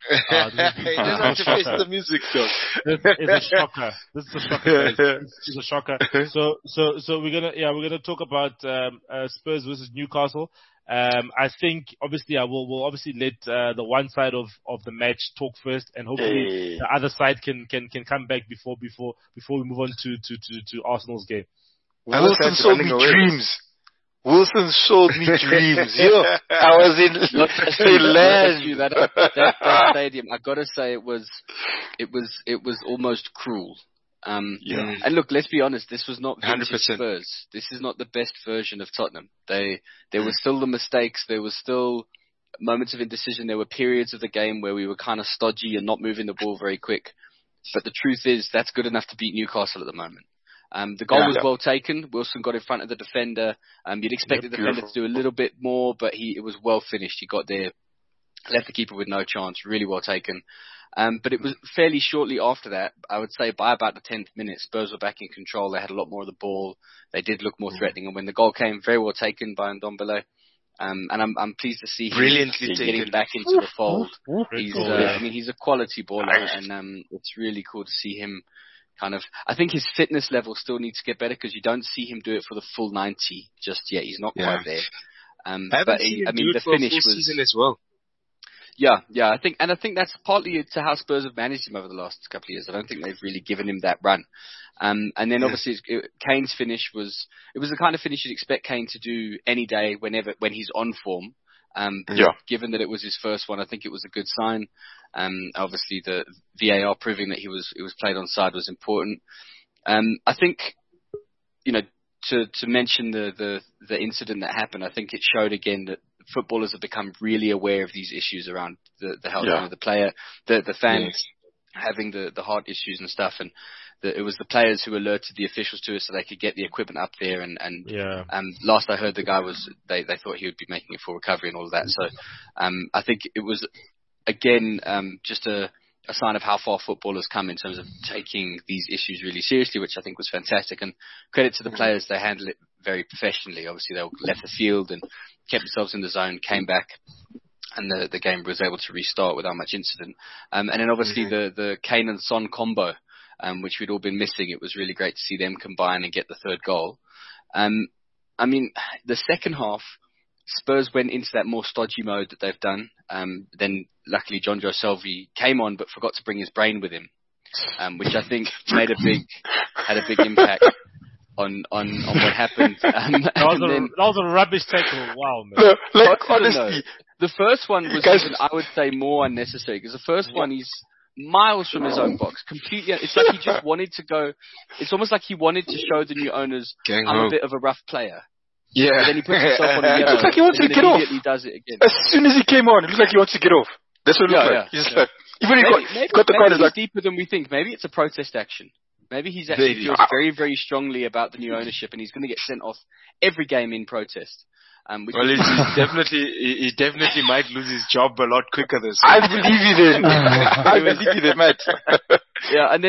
You don't have to face the music, though. This is a shocker. This is a shocker. This is a shocker. So we're gonna talk about Spurs versus Newcastle. I think obviously we'll obviously let the one side of the match talk first, and hopefully the other side can come back before we move on to Arsenal's game. Wilson sold me dreams. Wilson showed me dreams. I was in land. That stadium, I gotta say, it was almost cruel. And look, let's be honest, this was not vintage 100%. Spurs. This is not the best version of Tottenham. There were still the mistakes. There was still moments of indecision. There were periods of the game where we were kind of stodgy and not moving the ball very quick. But the truth is, that's good enough to beat Newcastle at the moment. The goal was well taken. Wilson got in front of the defender. You'd expect the defender to do a little bit more, but it was well finished. He got there, left the keeper with no chance. Really well taken. But it was fairly shortly after that, I would say by about the 10th minute, Spurs were back in control. They had a lot more of the ball. They did look more threatening. And when the goal came, very well taken by Ndombele. And I'm pleased to see him getting back into the fold. He's a quality baller, and it's really cool to see him I think his fitness level still needs to get better, because you don't see him do it for the full 90 just yet. He's not quite there. The finish was season as well. Yeah, I think that's partly to how Spurs have managed him over the last couple of years. I don't think they've really given him that run. And then obviously Kane's finish was the kind of finish you'd expect Kane to do any day when he's on form. Given that it was his first one, I think it was a good sign. Obviously the VAR proving that it was played onside was important. I think, to mention the incident that happened, I think it showed again that footballers have become really aware of these issues around the health of the player, the fans having the heart issues and stuff, and it was the players who alerted the officials to it so they could get the equipment up there. And last I heard, the guy they thought he would be making a full recovery and all of that. So I think it was again just a sign of how far football has come in terms of taking these issues really seriously, which I think was fantastic. And credit to the players, they handled it very professionally. Obviously, they left the field and kept themselves in the zone, came back, and the game was able to restart without much incident. And then obviously the Kane and Son combo, which we'd all been missing. It was really great to see them combine and get the third goal. The second half, Spurs went into that more stodgy mode that they've done. Then luckily Jonjo Shelvey came on but forgot to bring his brain with him, which I think had a big impact on what happened. That was a rubbish tackle. Wow, man. Honestly, the first one was I would say more unnecessary, because the first one he's miles from his own box, completely. It's like he just wanted to go. It's almost like he wanted to show the new owners, I'm a bit of a rough player. Yeah. And then he puts himself on the yellow. It looks like he wants to get off. He does it again. As soon as he came on, it looks like he wants to get off. That's what it looks like. He's like, even he got the card. Maybe it's deeper than we think. Maybe it's a protest action. Maybe he's actually feels very, very strongly about the new ownership, and he's going to get sent off every game in protest. He definitely might lose his job a lot quicker this I believe you then. I believe you then, Matt. Yeah, and then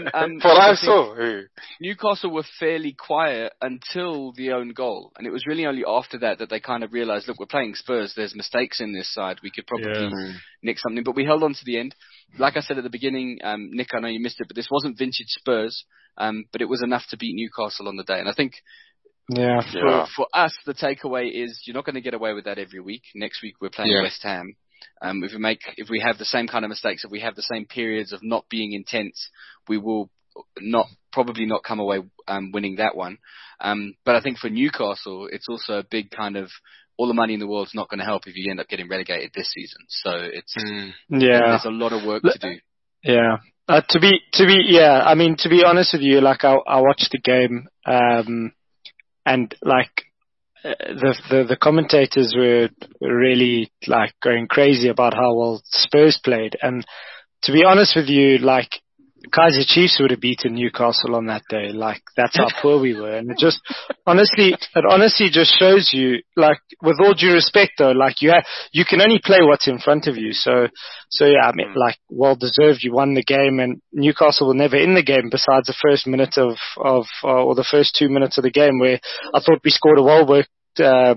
Newcastle were fairly quiet until the own goal, and it was really only after that they kind of realised, look, we're playing Spurs, there's mistakes in this side, we could probably nick something, but we held on to the end. Like I said at the beginning, Nick, I know you missed it, but this wasn't vintage Spurs, but it was enough to beat Newcastle on the day, and I think for us, the takeaway is you're not going to get away with that every week. Next week we're playing West Ham. If we have the same kind of mistakes, if we have the same periods of not being intense, we will probably not come away winning that one. But I think for Newcastle, it's also a big kind of all the money in the world's not going to help if you end up getting relegated this season. So there's a lot of work to do. Yeah. To be honest with you, like I watched the game, and like the commentators were really like going crazy about how well Spurs played. And to be honest with you, like Kaiser Chiefs would have beaten Newcastle on that day. Like that's how poor we were. And it honestly just shows you, like, with all due respect though, like you can only play what's in front of you. So yeah, I mean, like, well deserved. You won the game, and Newcastle were never in the game besides the first minute or the first 2 minutes of the game, where I thought we scored a well worked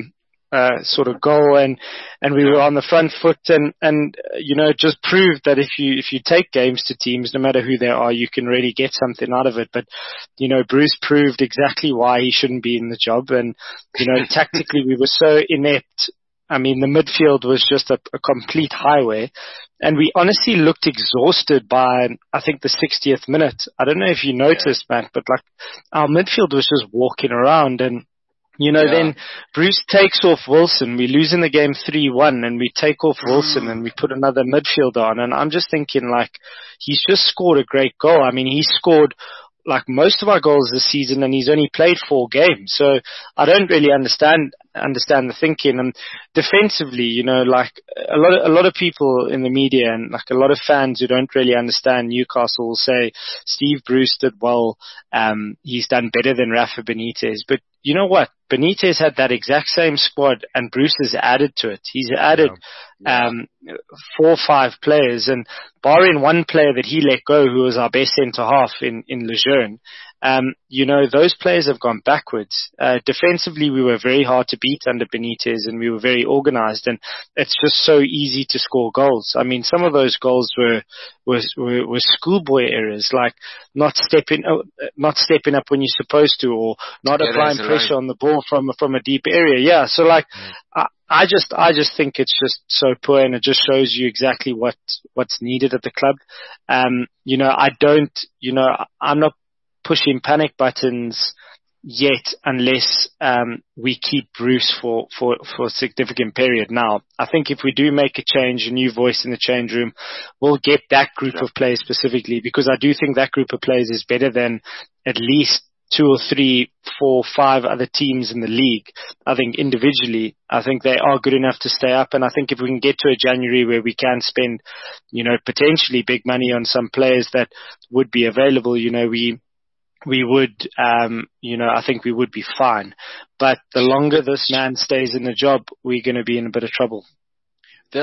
sort of goal, and we were on the front foot, and it just proved that if you take games to teams, no matter who they are, you can really get something out of it. But Bruce proved exactly why he shouldn't be in the job, and tactically we were so inept. I mean, the midfield was just a complete highway, and we honestly looked exhausted by, I think, the 60th minute. I don't know if you noticed, Matt, but like our midfield was just walking around, and then Bruce takes off Wilson. We lose in the game 3-1, and we take off Wilson and we put another midfielder on. And I'm just thinking, like, he's just scored a great goal. I mean, he scored like most of our goals this season, and he's only played 4 games. So I don't really understand the thinking. And defensively, like a lot of people in the media and like a lot of fans who don't really understand Newcastle will say Steve Bruce did well. He's done better than Rafa Benitez. But you know what? Benitez had that exact same squad, and Bruce has added to it. He's added 4 or 5 players, and barring one player that he let go, who was our best centre half in Lejeune, those players have gone backwards. Defensively, we were very hard to beat under Benitez, and we were very organised, and it's just so easy to score goals. I mean, some of those goals were schoolboy errors, like not stepping up when you're supposed to, or not applying pressure on the ball from a deep area. Yeah, so like I just think it's just so poor, and it just shows you exactly what's needed at the club. I'm not pushing panic buttons yet unless we keep Bruce for a significant period. Now, I think if we do make a change, a new voice in the change room, we'll get that group of players specifically, because I do think that group of players is better than at least 2 or 3, 4, 5 other teams in the league. I think individually, I think they are good enough to stay up. And I think if we can get to a January where we can spend, potentially big money on some players that would be available, we would, I think we would be fine. But the longer this man stays in the job, we're going to be in a bit of trouble. Go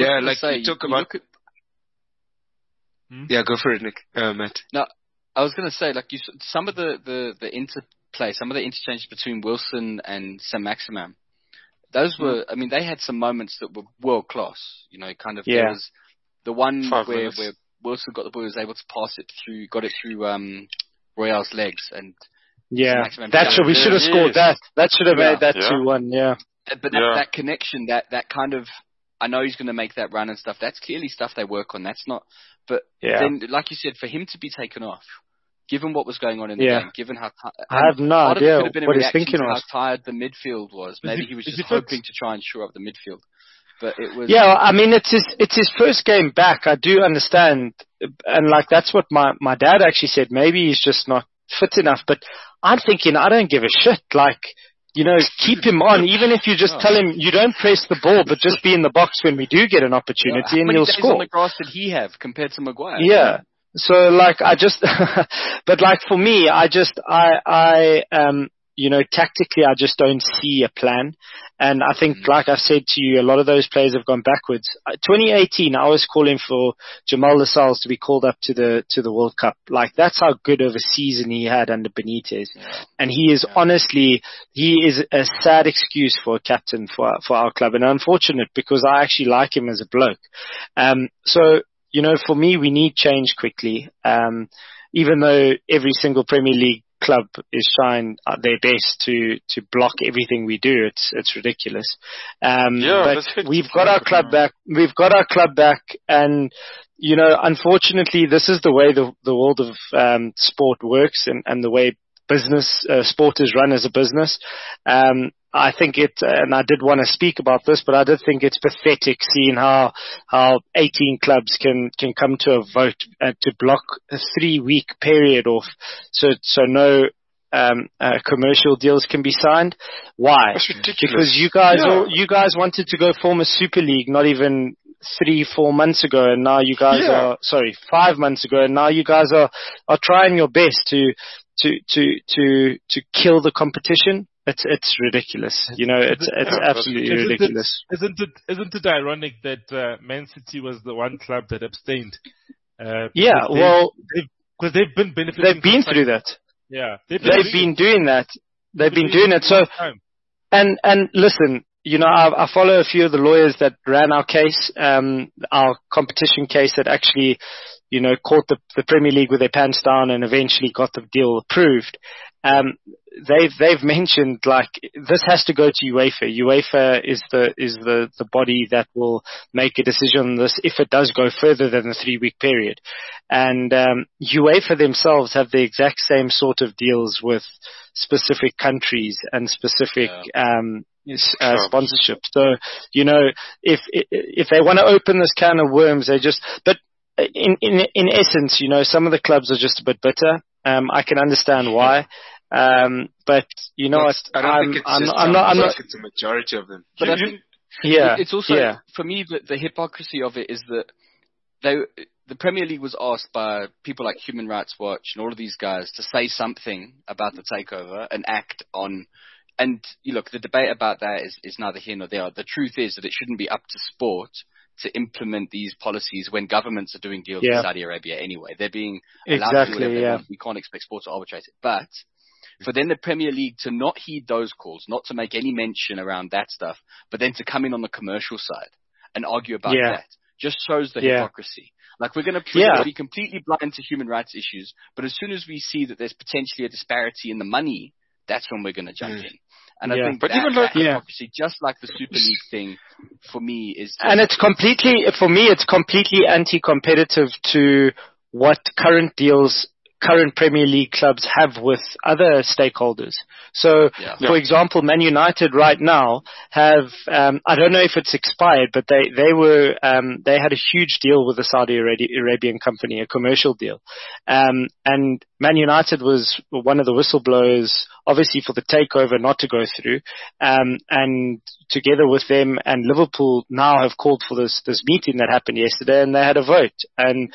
for it, Nick. Matt. No, I was going to say, like, some of the interplay, some of the interchange between Wilson and Saint-Maximin, those were, I mean, they had some moments that were world class. There was the one where Wilson got the ball, was able to pass it through, got it through Royale's legs, and we should have scored that. That should have made that 2-1. Yeah, but that connection, that kind of, I know he's going to make that run and stuff. That's clearly stuff they work on. That's not. But then, like you said, for him to be taken off, given what was going on in the game, given how I have no idea what he's thinking of, how tired the midfield was. Maybe he was just hoping to try and shore up the midfield. But it was. Yeah, I mean, it's his first game back. I do understand, and like that's what my dad actually said. Maybe he's just not fit enough. But I'm thinking, I don't give a shit. Like, keep him on, even if you just tell him you don't press the ball, but just be in the box when we do get an opportunity, and you'll score. How many days on the grass did he have compared to Maguire? Yeah. So like but like for me, tactically, I just don't see a plan. And I think, like I said to you, a lot of those players have gone backwards. 2018, I was calling for Jamal Lascelles to be called up to the World Cup. Like, that's how good of a season he had under Benitez. And he is he is a sad excuse for a captain for our club, and unfortunate, because I actually like him as a bloke. So, for me, we need change quickly. Even though every single Premier League club is trying their best to block everything we do, it's ridiculous. But we've got our club back. We've got our club back, and unfortunately, this is the way the world of sport works, and the way sport is run as a business. I think and I did want to speak about this, but I did think it's pathetic seeing how 18 clubs can come to a vote to block a 3-week period off, so no commercial deals can be signed. Why? That's ridiculous. Because you guys wanted to go form a Super League not even 3-4 months ago, and now you guys are 5 months ago, and now you guys are trying your best to kill the competition. It's ridiculous. It's absolutely ridiculous. Isn't it ironic that Man City was the one club that abstained? Because they've been benefiting. They've been through that. Yeah, they've been doing that. They've been doing it. So, and listen, I follow a few of the lawyers that ran our case, our competition case that actually, caught the Premier League with their pants down and eventually got the deal approved. They've mentioned this has to go to UEFA. UEFA is the body that will make a decision on this if it does go further than the 3-week period. And UEFA themselves have the exact same sort of deals with specific countries and specific sponsorship. So if they want to open this can of worms, but in essence, some of the clubs are just a bit bitter. I can understand why. But I don't think it's a majority of them. But I think it's also for me the hypocrisy of it is that the Premier League was asked by people like Human Rights Watch and all of these guys to say something about the takeover and act on. And look, the debate about that is neither here nor there. The truth is that it shouldn't be up to sport to implement these policies when governments are doing deals with Saudi Arabia anyway. They're being allowed to do whatever they want. We can't expect sport to arbitrate it. But for then the Premier League to not heed those calls, not to make any mention around that stuff, but then to come in on the commercial side and argue about that, just shows the hypocrisy. Like, we're going to be completely blind to human rights issues, but as soon as we see that there's potentially a disparity in the money, that's when we're going to jump in. And I think that hypocrisy, just like the Super League thing, for me is... And it's completely anti-competitive to what current Premier League clubs have with other stakeholders. So, for example, Man United right now have, I don't know if it's expired, but they had a huge deal with the Saudi Arabian company, a commercial deal. And Man United was one of the whistleblowers, obviously for the takeover not to go through. And together with them and Liverpool now have called for this meeting that happened yesterday, and they had a vote. And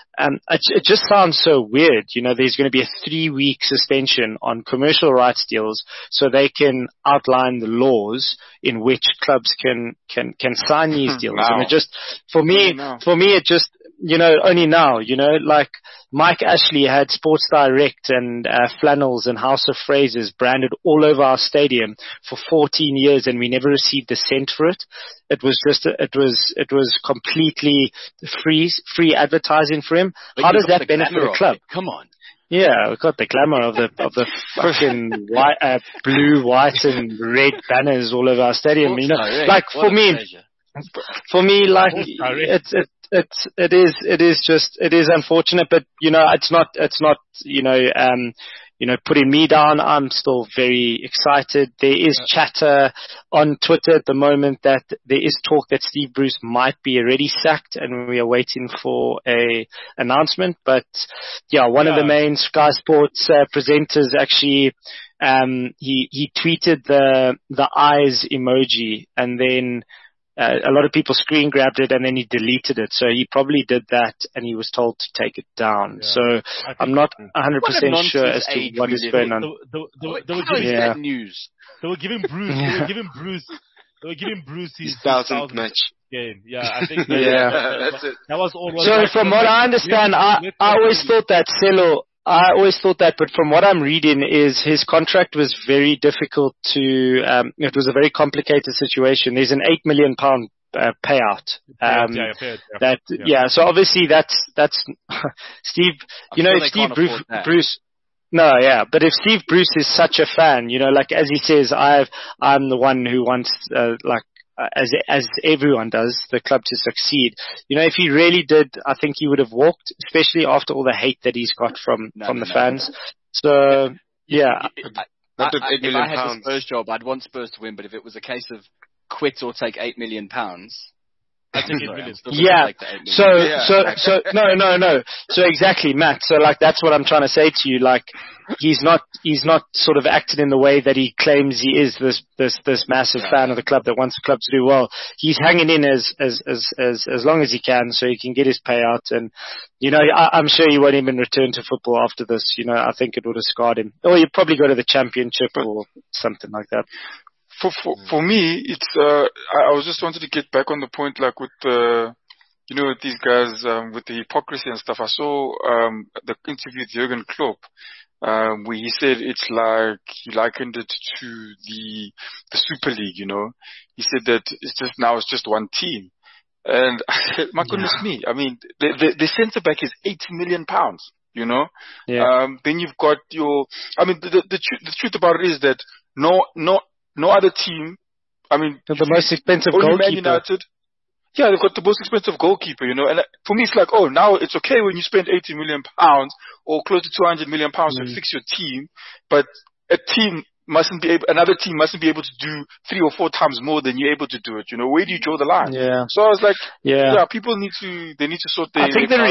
it just sounds so weird. There's going to be a 3-week suspension on commercial rights deals so they can outline the laws in which clubs can sign these deals. And it just, for me, it just, only now, like Mike Ashley had Sports Direct and flannels and House of Phrases branded all over our stadium for 14 years, and we never received a cent for it. It was just, it was completely free advertising for him. But how does that benefit the club? Come on. Yeah, we got the glamour of the fucking white, blue, white, and red banners all over our stadium. Like for me, like it is unfortunate, but it's not putting me down. I'm still very excited. There is chatter on Twitter at the moment that there is talk that Steve Bruce might be already sacked, and we are waiting for a announcement. But one of the main Sky Sports presenters actually, he tweeted the eyes emoji, and then a lot of people screen grabbed it, and then he deleted it. So he probably did that, and he was told to take it down. Yeah. So I'm not 100% sure as to what is going on. They were giving Bruce his 1000th match game. Yeah, I think that's it. That was all. So from what I understand, I always thought that Celo. I always thought that, but from what I'm reading is his contract was very difficult to, it was a very complicated situation. There's an £8 million payout. So obviously that's, Steve, if Steve Bruce, but if Steve Bruce is such a fan, like as he says, I'm the one who wants, as everyone does, the club to succeed. If he really did, I think he would have walked, especially after all the hate that he's got from the fans. So, yeah. If I had the Spurs job, I'd want Spurs to win, but if it was a case of quit or take £8 million, I think it million. No. So exactly, Matt. So that's what I'm trying to say to you. Like, he's not sort of acted in the way that he claims he is this massive fan of the club that wants the club to do well. He's hanging in as long as he can so he can get his payout. And, I'm sure he won't even return to football after this. I think it would have scarred him. Or he'd probably go to the Championship or something like that. For me, it's I was just wanted to get back on the point, like with with these guys with the hypocrisy and stuff. I saw the interview with Jurgen Klopp, where he said it's like, he likened it to the Super League, you know. He said that it's just one team. And I said, my goodness me, I mean, the centre back is £80 million, you know. Yeah. Then you've got the truth about it is that no other team, I mean, the most expensive only goalkeeper. Man United. Yeah, they've got the most expensive goalkeeper, you know. And for me, it's like, oh, now it's okay when you spend £80 million or close to £200 million to fix your team, but another team mustn't be able to do 3 or 4 times more than you're able to do it. You know, where do you draw the line? Yeah. So I was like, people need to sort their. I think the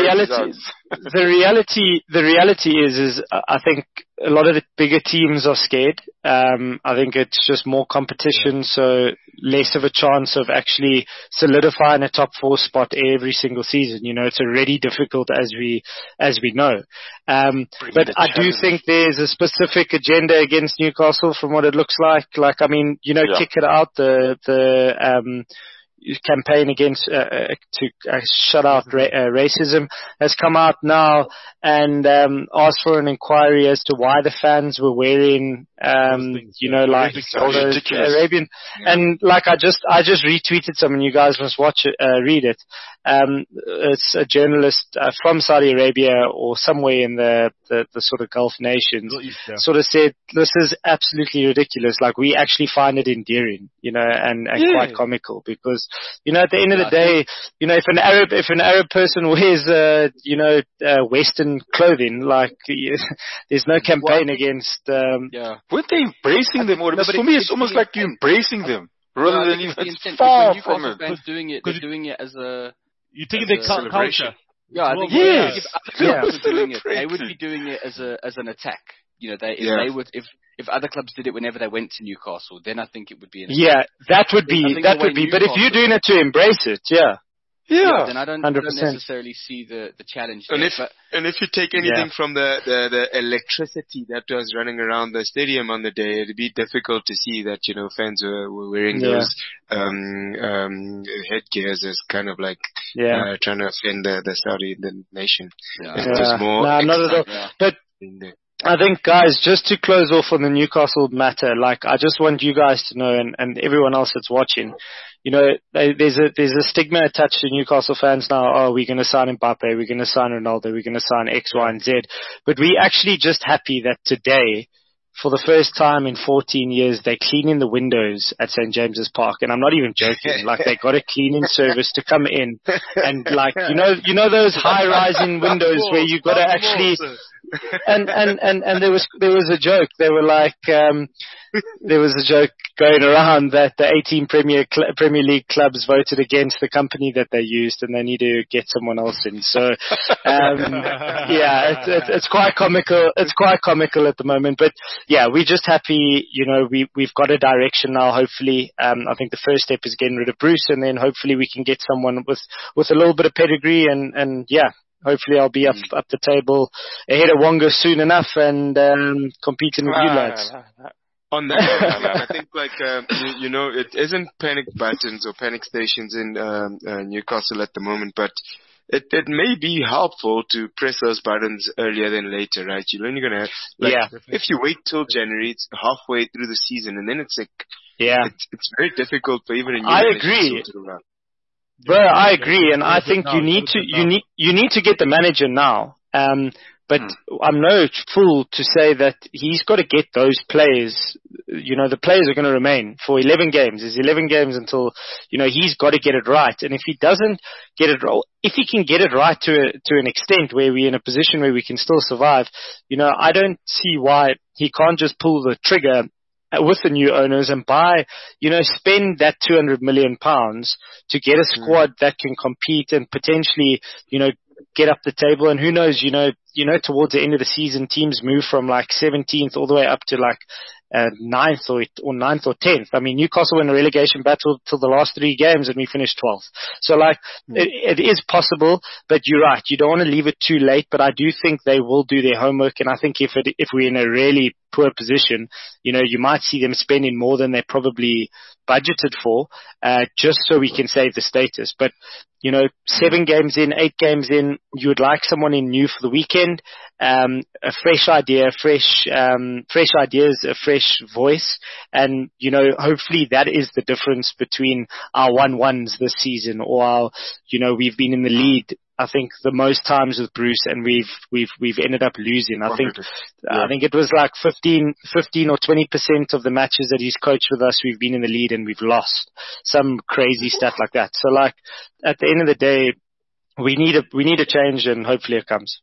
reality is I think a lot of the bigger teams are scared. I think it's just more competition, so less of a chance of actually solidifying a top 4 spot every single season. You know, it's already difficult as we know. But I do think there's a specific agenda against Newcastle from what it looks like. Like, I mean, you know, kick it out, the campaign against to shut out racism has come out now and asked for an inquiry as to why the fans were wearing you know, like all those Arabian and like I just retweeted some and you guys must watch it, read it. It's a journalist from Saudi Arabia or somewhere in the sort of Gulf nations sort of said this is absolutely ridiculous. Like, we actually find it endearing, you know, and quite comical because, you know, at the end of the day, you know, if an Arab person wears you know, Western clothing, like there's no campaign against weren't they embracing them? Or for me, it's almost like you're embracing them rather than even far from it. Fans doing it, they're doing it as a. You're taking the culture. Yeah, I think they would be doing it as an attack. You know, if other clubs did it whenever they went to Newcastle, then I think it would be an attack. That would be. But if you're doing it to embrace it, then I don't necessarily see the challenge there. And if you take anything from the electricity that was running around the stadium on the day, it'd be difficult to see that, you know, fans were wearing those headgears as kind of like trying to offend the Saudi nation. It was more not at all. But I think, guys, just to close off on the Newcastle matter, like, I just want you guys to know, and everyone else that's watching, you know, there's a stigma attached to Newcastle fans now. Oh, we're going to sign Mbappe, we're going to sign Ronaldo, we're going to sign X, Y, and Z. But we're actually just happy that today, for the first time in 14 years, they're cleaning the windows at St. James's Park. And I'm not even joking. Like, they got a cleaning service to come in. And like, you know those high-rising windows where you got to actually, and there was a joke. They were like, there was a joke going around that the 18 Premier League clubs voted against the company that they used, and they need to get someone else in. So, it's quite comical. It's quite comical at the moment, but yeah, we're just happy. You know, we've got a direction now. Hopefully, I think the first step is getting rid of Bruce, and then hopefully we can get someone with a little bit of pedigree, and hopefully I'll be up the table ahead of Wonga soon enough and competing with you lads. On that, I think you know, it isn't panic buttons or panic stations in Newcastle at the moment, but it may be helpful to press those buttons earlier than later, right? You're only gonna if you wait till January, it's halfway through the season, and then it's like it's very difficult for even a new I agree. Bro, I agree, and I think you need to get the manager now. But I'm no fool to say that he's got to get those players. You know, the players are going to remain for 11 games. There's 11 games until, you know, he's got to get it right. And if he doesn't get it right, if he can get it right to an extent where we're in a position where we can still survive, you know, I don't see why he can't just pull the trigger with the new owners and buy, you know, spend that £200 million to get a squad that can compete and potentially, you know, get up the table. And who knows, you know, towards the end of the season, teams move from like 17th all the way up to like 9th or 10th. I mean, Newcastle were in a relegation battle till the last 3 games and we finished 12th. So like, it is possible, but you're right. You don't want to leave it too late, but I do think they will do their homework. And I think if we're in a really poor position, you know, you might see them spending more than they probably budgeted for, just so we can save the status. But, 7 games in, 8 games in, you would like someone in new for the weekend, a fresh idea, fresh ideas, a fresh voice, and hopefully that is the difference between our 1-1s this season, or our, we've been in the lead, I think, the most times with Bruce, and we've ended up losing. I think it was like 15 or 20% of the matches that he's coached with us, we've been in the lead and we've lost. Some crazy stuff like that. So like, at the end of the day, we need a change, and hopefully it comes.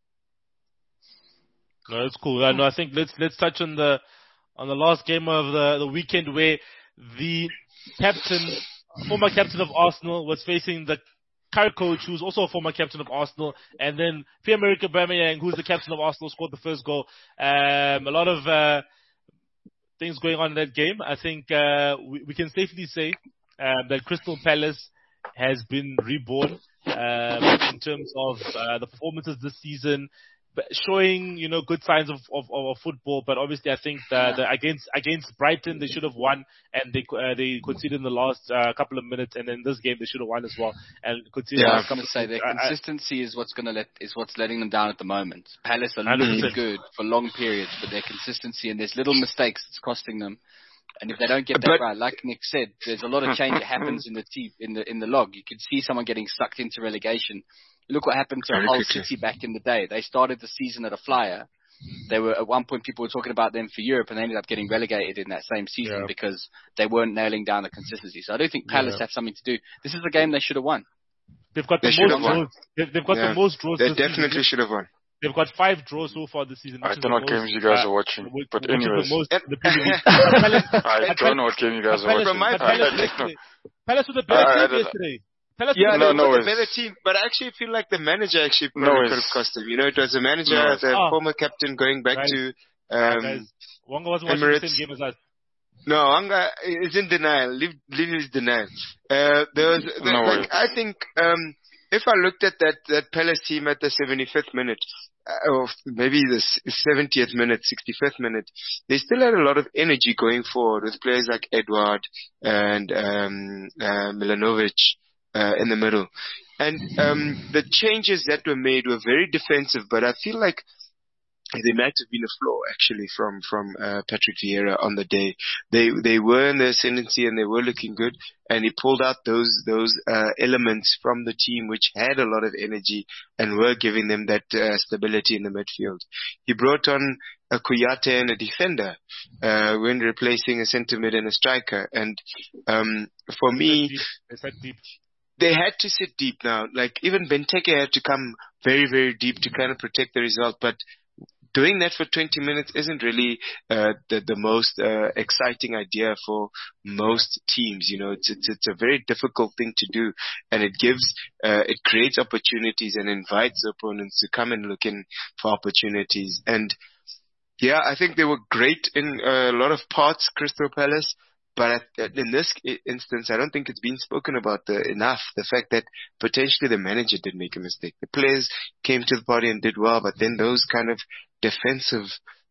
No, that's cool. I think let's touch on the last game of the weekend, where the former captain of Arsenal, was facing the current coach, who's also a former captain of Arsenal, and then Pierre-Emerick Aubameyang, who's the captain of Arsenal, scored the first goal. A lot of things going on in that game. I think we can safely say that Crystal Palace has been reborn in terms of the performances this season, showing good signs of football. But obviously, I think that against Brighton they should have won, and they conceded in the last couple of minutes, and in this game they should have won as well. And conceded. Yeah, I was going to say their consistency is what's letting them down at the moment. Palace are looking good for long periods, but their consistency, and there's little mistakes that's costing them. And if they don't get that right, like Nick said, there's a lot of change that happens in the team, in the log. You can see someone getting sucked into relegation. Look what happened to Hull City back in the day. They started the season at a flyer. They were, at one point, people were talking about them for Europe, and they ended up getting relegated in that same season because they weren't nailing down the consistency. So I do think Palace have something to do. This is a game they should have won. They've got the most draws. They've got the most draws. They definitely should have won. They've got 5 draws so far this season. I don't know what games you guys are watching, but anyways. I don't know what game you guys are watching. Palace with a better team yesterday. A better team, but I actually feel like the manager could have cost him. It was the manager, the former captain going back to Wonga wasn't watching the same game as us. No, Wonga is in denial. Leave his denial. I think if I looked at that Palace team at the 75th minute, or maybe the 70th minute, 65th minute, they still had a lot of energy going forward with players like Edouard and Milanovic in the middle. And the changes that were made were very defensive, but I feel like there might have been a flaw actually from Patrick Vieira on the day. They were in the ascendancy and they were looking good, and he pulled out those elements from the team which had a lot of energy and were giving them that stability in the midfield. He brought on a Kuyate and a defender when replacing a centre mid and a striker. And for me, they had to sit deep now. Like even Benteke had to come very, very deep to kind of protect the result, but doing that for 20 minutes isn't really the most exciting idea for most teams. It's a very difficult thing to do, and it creates opportunities and invites opponents to come and look in for opportunities. And yeah, I think they were great in a lot of parts, Crystal Palace. But in this instance, I don't think it's been spoken about enough. The fact that potentially the manager did make a mistake. The players came to the party and did well, but then those kind of defensive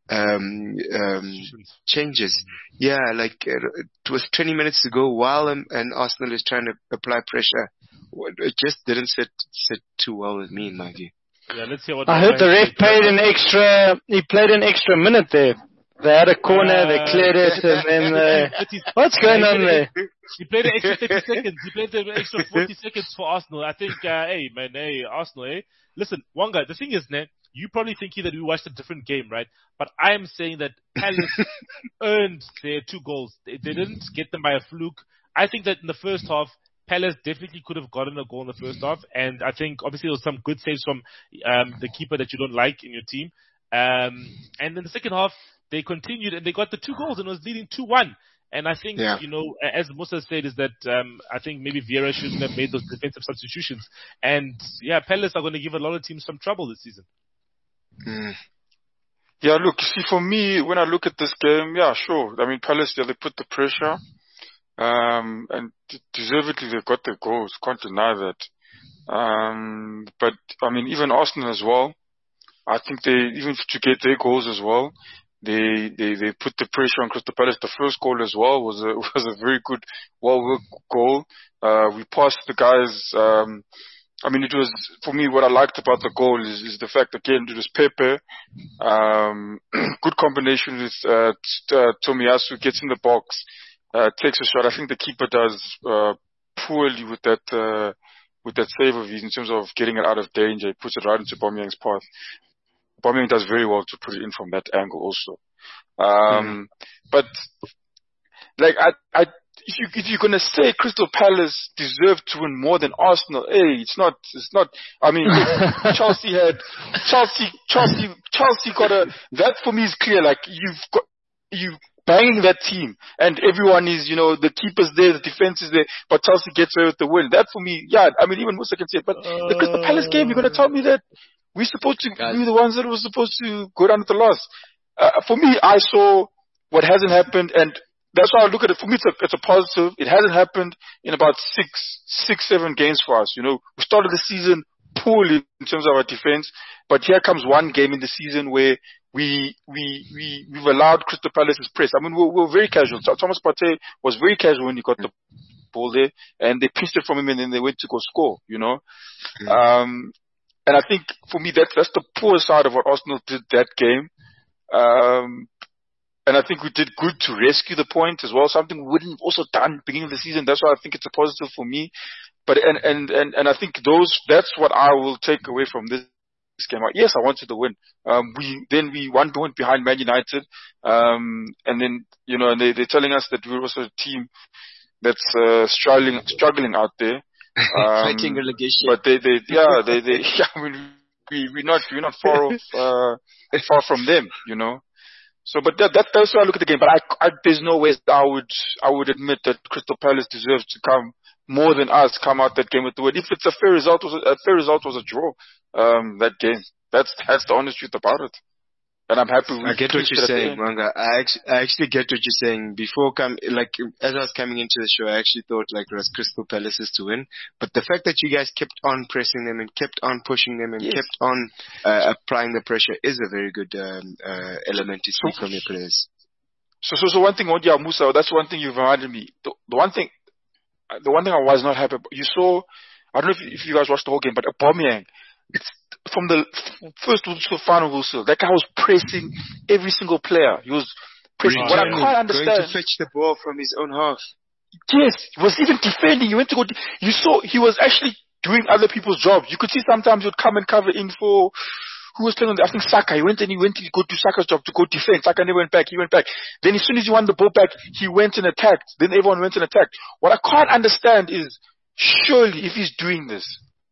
changes. Yeah, like it was 20 minutes to go while and Arsenal is trying to apply pressure. It just didn't sit too well with me in my view. Yeah, let's see what I heard the ref played an extra minute there. They had a corner, they cleared it, and then what's going on there? He played an extra 30 seconds. He played an extra 40 seconds for Arsenal. I think, Arsenal, Listen, Wonga, the thing is, you probably thinking that we watched a different game, right? But I am saying that Palace earned their 2 goals. They didn't get them by a fluke. I think that in the first half, Palace definitely could have gotten a goal in the first half, and I think obviously there was some good saves from the keeper that you don't like in your team. And in the second half, they continued and they got the 2 goals and it was leading 2-1. And I think, as Musa said, is that I think maybe Vieira shouldn't have made those defensive substitutions. And Palace are going to give a lot of teams some trouble this season. Yeah, look, see, for me, when I look at this game, sure. I mean, Palace, they put the pressure, and deservedly they got their goals. Can't deny that. But I mean, even Arsenal as well. I think they, even to get their goals as well, They put the pressure on Crystal Palace. The first goal as well was a very good, well-worked goal. We passed the guys, it was, for me, what I liked about the goal is the fact, again, it was Pepe, good combination with, Tomiyasu, gets in the box, takes a shot. I think the keeper does, poorly with that save of his in terms of getting it out of danger. He puts it right into Aubameyang's path. Aubameyang does very well to put it in from that angle also. But, like, if you're gonna say Crystal Palace deserved to win more than Arsenal, it's not, Chelsea got that for me is clear, like, you banging that team, and everyone is, the keeper's there, the defense is there, but Chelsea gets away with the win. That for me, even Musa can say it, but the Crystal Palace game, you're gonna tell me that we're supposed to be the ones that were supposed to go down with the loss. For me, I saw what hasn't happened, and that's why I look at it. For me, it's a positive. It hasn't happened in about 7 games for us. We started the season poorly in terms of our defense, but here comes one game in the season where we've allowed Crystal Palace's press. We're very casual. Thomas Partey was very casual when he got the ball there, and they pinched it from him, and then they went to go score. And I think for me that's the poor side of what Arsenal did that game. And I think we did good to rescue the point as well. Something we wouldn't have also done beginning of the season. That's why I think it's a positive for me. But and I think that's what I will take away from this game. Yes, I wanted to win. We 1 point behind Man United. And then and they're telling us that we're also a team that's struggling out there. Fighting relegation. But we're not far from them, So, but that's why I look at the game. But there's no way I would admit that Crystal Palace deserves to come more than us come out that game with the win. If it's a fair result, was a draw. That game. That's the honest truth about it. And I'm happy. I get what you're saying, Mwanga. I actually get what you're saying. As I was coming into the show, I actually thought it was Crystal Palace's to win. But the fact that you guys kept on pressing them and kept on pushing them and kept on applying the pressure is a very good element to see from your players. So one thing, Musa, that's one thing you've reminded me. The one thing I was not happy about, you saw, I don't know if you guys watched the whole game, but Aubameyang, from the first to the final whistle, that guy was pressing every single player. He was pressing. What I can't understand, going to fetch the ball from his own half. Yes, he was even defending. He went to go. You saw he was actually doing other people's jobs. You could see sometimes he would come and cover in for who was playing on I think Saka. He went to go do Saka's job to go defend. Saka never went back. He went back. Then as soon as he won the ball back, he went and attacked. Then everyone went and attacked. What I can't understand is, surely if he's doing this,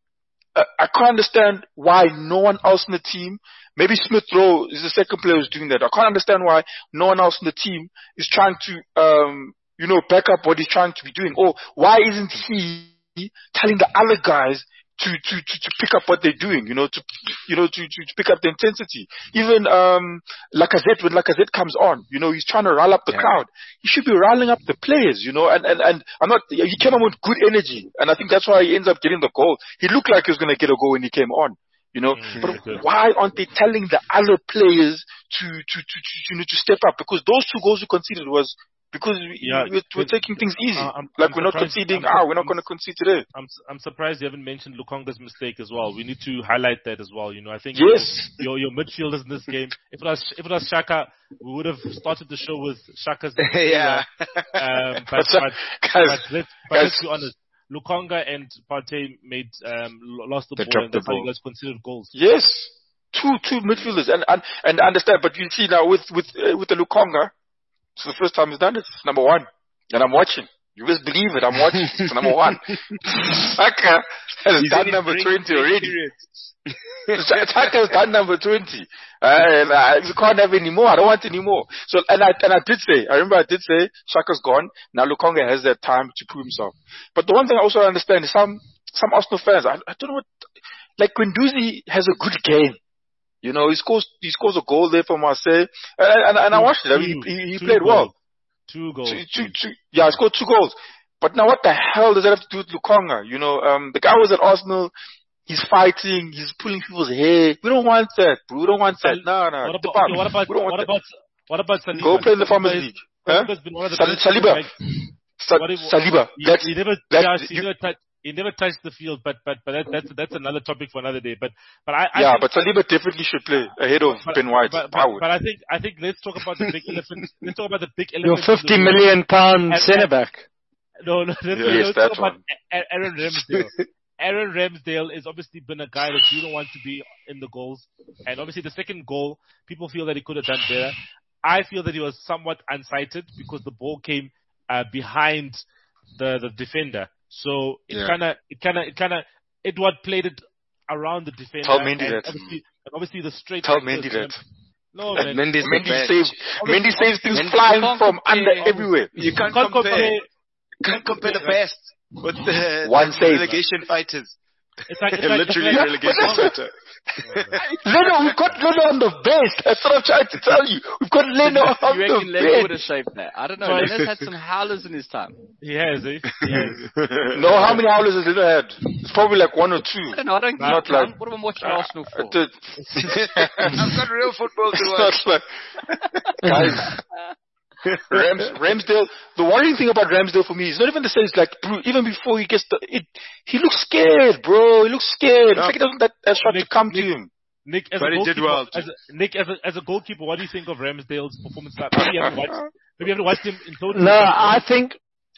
I can't understand why no one else in the team, maybe Smith Rowe is the second player who's doing that. I can't understand why no one else in the team is trying to, back up what he's trying to be doing. Or why isn't he telling the other guys to pick up what they're doing, to pick up the intensity. Even Lacazette, when Lacazette comes on, he's trying to rile up the crowd. He should be riling up the players, and he came on with good energy, and I think that's why he ends up getting the goal. He looked like he was going to get a goal when he came on, but why aren't they telling the other players to step up? Because those 2 goals we conceded was because we're taking things easy. We're not conceding. We're not going to concede today. I'm surprised you haven't mentioned Lukonga's mistake as well. We need to highlight that as well. I think your midfielders in this game. If it was Xhaka, we would have started the show with Xhaka's. But let's be honest. Lukonga and Partey lost the ball, and that's how you guys considered goals. Yes, two midfielders, and understand. But you see now with the Lukonga. It's the first time he's done it. It's number 1. And I'm watching. You best believe it. I'm watching. It's number 1. Saka has done number 20 already. Saka has done number 20. You can't have any more. I don't want any more. So, I remember I did say, Saka's gone. Now Lukonga has that time to prove himself. But the one thing I also understand is some Arsenal fans, I don't know what, Guendouzi has a good game. He scores a goal there for Marseille, and I watched it. He played well. 2 goals. He scored 2 goals. But now, what the hell does that have to do with Lukonga? The guy was at Arsenal. He's fighting. He's pulling people's hair. We don't want that, bro. We don't want that. No. What about Saliba? Go play in the Farmers League. Huh? Saliba. Saliba. He never touched the field, but that's another topic for another day. But Saliba definitely should play ahead of Ben White. But I think let's talk about the big elephant. Let's talk about the big elephant. Your £50 million centre back. No, let's talk about Aaron Ramsdale. Aaron Ramsdale has obviously been a guy that you don't want to be in the goals, and obviously the second goal, people feel that he could have done better. I feel that he was somewhat unsighted because the ball came behind the defender. So Edward played it around the defender. Tell Mendy that. Obviously the straight. Tell Mendy that. No, man. Mendy saves things flying from under everywhere. You can't compare the best with the relegation fighters. It's like literally relegation fighter. Leno, we've got Leno on the bench. That's what I'm trying to tell you. We've got Leno on the bench. You reckon Leno would have saved that? I don't know. Leno's had some howlers in his time. He has, eh? No, how many howlers has Leno had? It's probably like one or two. I don't know. I don't Not like, what am I watching Arsenal for? I've got real football to watch. Guys. Ramsdale, the worrying thing about Ramsdale for me is not even the sense, like, even before he gets he looks scared, bro. He looks scared. It's like he doesn't shot to come to him. Nick, as a goalkeeper, what do you think of Ramsdale's performance? Maybe you haven't watched him in total. No, I think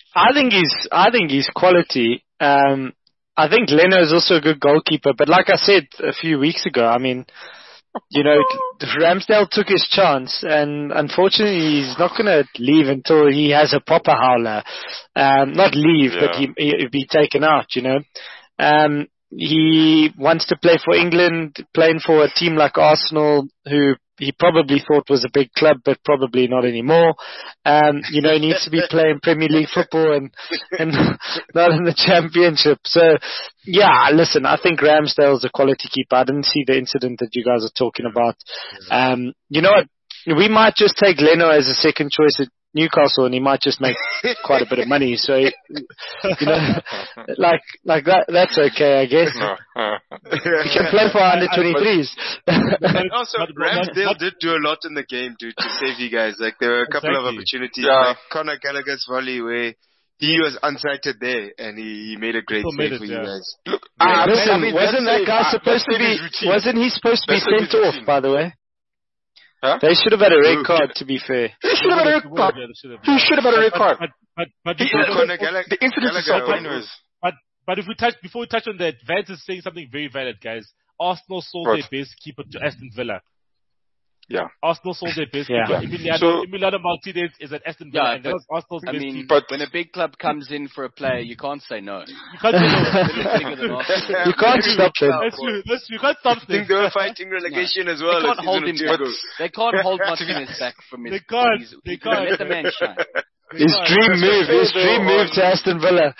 he's quality. I think Leno is also a good goalkeeper, but like I said a few weeks ago, I mean, you know, Ramsdale took his chance, and unfortunately, he's not going to leave until he has a proper howler. Not leave, but he'll be taken out. You know, he wants to play for England, playing for a team like Arsenal, who he probably thought was a big club, but probably not anymore. You know, he needs to be playing Premier League football and not in the Championship. So, yeah, listen, I think Ramsdale's a quality keeper. I didn't see the incident that you guys are talking about. You know what? We might just take Leno as a second choice at Newcastle, and he might just make quite a bit of money. So, you know, like that's okay, I guess. He can play for under 23s. And also, Ramsdale did do a lot in the game to save you guys. Like, there were a couple of opportunities, like Conor Gallagher's volley, where he was unsighted there, and he made a great save for you guys. Look, listen, wasn't that guy supposed to be? Wasn't he supposed to be sent off? By the way. Huh? They should have had a red card, to be fair. He should have had a red card. He should have had a red card. But the incident is so anyways. But before we touch on that, Vance is saying something very valid, guys. Arsenal sold their base keeper to Aston Villa. Yeah. Arsenal sold their base keeper. Emiliano Martinez is at Aston Villa, and that was Arsenal's base keeper. But when a big club comes in for a player, you can't say no. You can't say no. You can't stop them. That's true. You can't stop them. I think they were fighting relegation as well. They can't hold him back. They can't hold Martinez back from his. They can't. Let the man shine. His dream move to Aston Villa.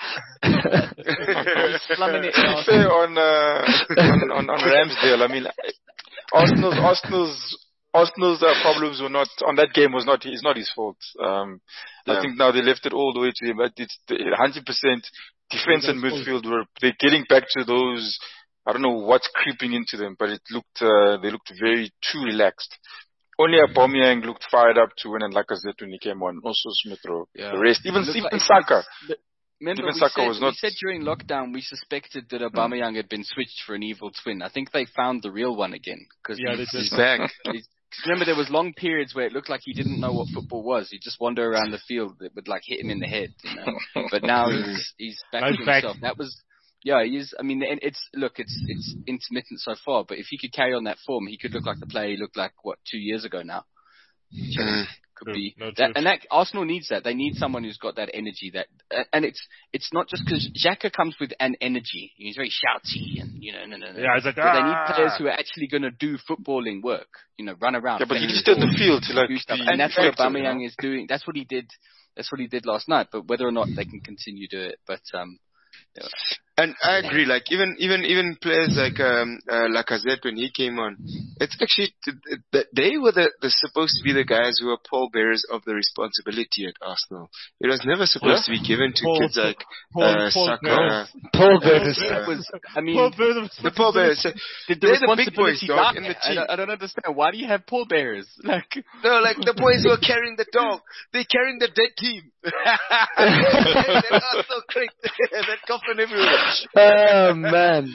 He's slumming it. Fair on Ramsdale. I mean, Arsenal's problems were not on that game. It's not his fault. I think now they left it all the way to him. But it's 100% defense and midfield they're getting back to those. I don't know what's creeping into them, but they looked very too relaxed. Only Aubameyang looked fired up to win, and Lacazette when he came on. Also Smith Rowe. Yeah. The rest, even Saka. Remember, we said during lockdown we suspected that Aubameyang had been switched for an evil twin. I think they found the real one again. He's back. Remember, there was long periods where it looked like he didn't know what football was. He'd just wander around the field that would like hit him in the head. You know? But now he's back to himself. That was, he is. I mean, it's intermittent so far. But if he could carry on that form, he could look like the player he looked like 2 years ago now. Could be that, and that Arsenal needs that. They need someone who's got that energy. And it's not just because Xhaka comes with an energy. He's very shouty and Yeah, it's like, but they need players who are actually going to do footballing work. Run around. Yeah, but he just did the field to do stuff. And that's what Aubameyang is doing. That's what he did. That's what he did last night. But whether or not they can continue to do it, but. And I agree. Like even players like Lacazette when he came on, it's actually they were the supposed to be the guys who were pallbearers of the responsibility at Arsenal. It was never supposed to be given to kids like Saka. Pallbearers. The pallbearers. They're the big boys, dog, in the team. I don't understand. Why do you have pallbearers? Like the boys who are carrying the dog. They're carrying the dead team. That Arsenal clicked. That coffin everywhere. Oh man!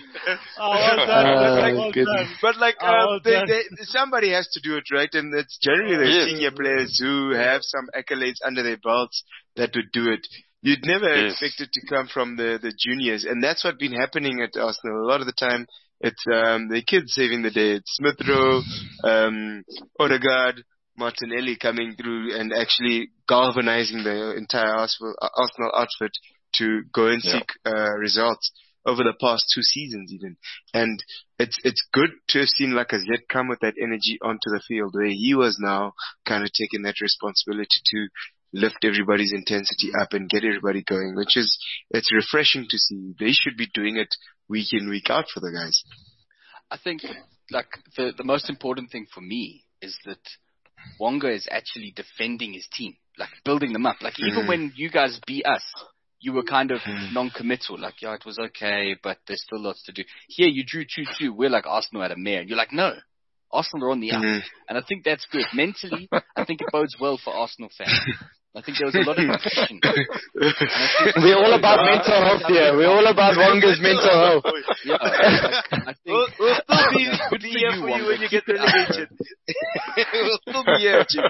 Somebody has to do it, right? And it's generally the senior players who have some accolades under their belts that would do it. You'd never expect it to come from the juniors, and that's what's been happening at Arsenal. A lot of the time, it's the kids saving the day. It's Smith Rowe, Odegaard, Martinelli coming through and actually galvanizing the entire Arsenal outfit to go and seek results over the past 2 seasons even. And it's good to have seen Lacazette come with that energy onto the field where he was now kind of taking that responsibility to lift everybody's intensity up and get everybody going, it's refreshing to see. They should be doing it week in, week out for the guys. I think like the most important thing for me is that Wonga is actually defending his team, like building them up. Like even when you guys beat us, you were kind of non-committal, like, it was okay, but there's still lots to do. Here, you drew 2-2. We're like Arsenal at a mare. And you're like, no, Arsenal are on the up. And I think that's good. Mentally, I think it bodes well for Arsenal fans. I think there was a lot of passion. We're all about mental health here. We're all about Wonga's mental health. Yeah, I think we'll still be here for you when you get relegated. We'll still be here, Jim.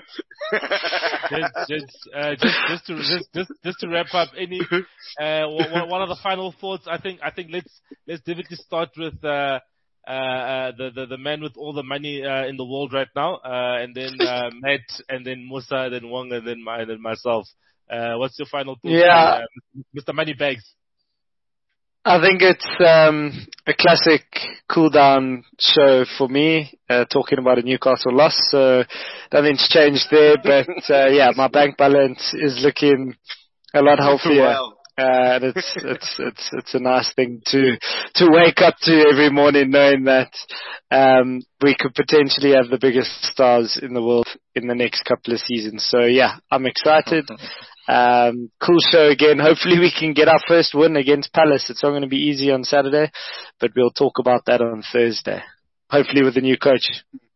Just to wrap up, one of the final thoughts. I think let's definitely start with the man with all the money in the world right now, and then Matt, and then Musa, then Wong, and then myself. What's your final thought, Mr. Moneybags? I think it's a classic cool-down show for me, talking about a Newcastle loss, so nothing's changed there, but my bank balance is looking a lot healthier. Wow. And it's a nice thing to wake up to every morning knowing that we could potentially have the biggest stars in the world in the next couple of seasons. So I'm excited. Cool show again. Hopefully we can get our first win against Palace. It's not going to be easy on Saturday, but we'll talk about that on Thursday. Hopefully with the new coach.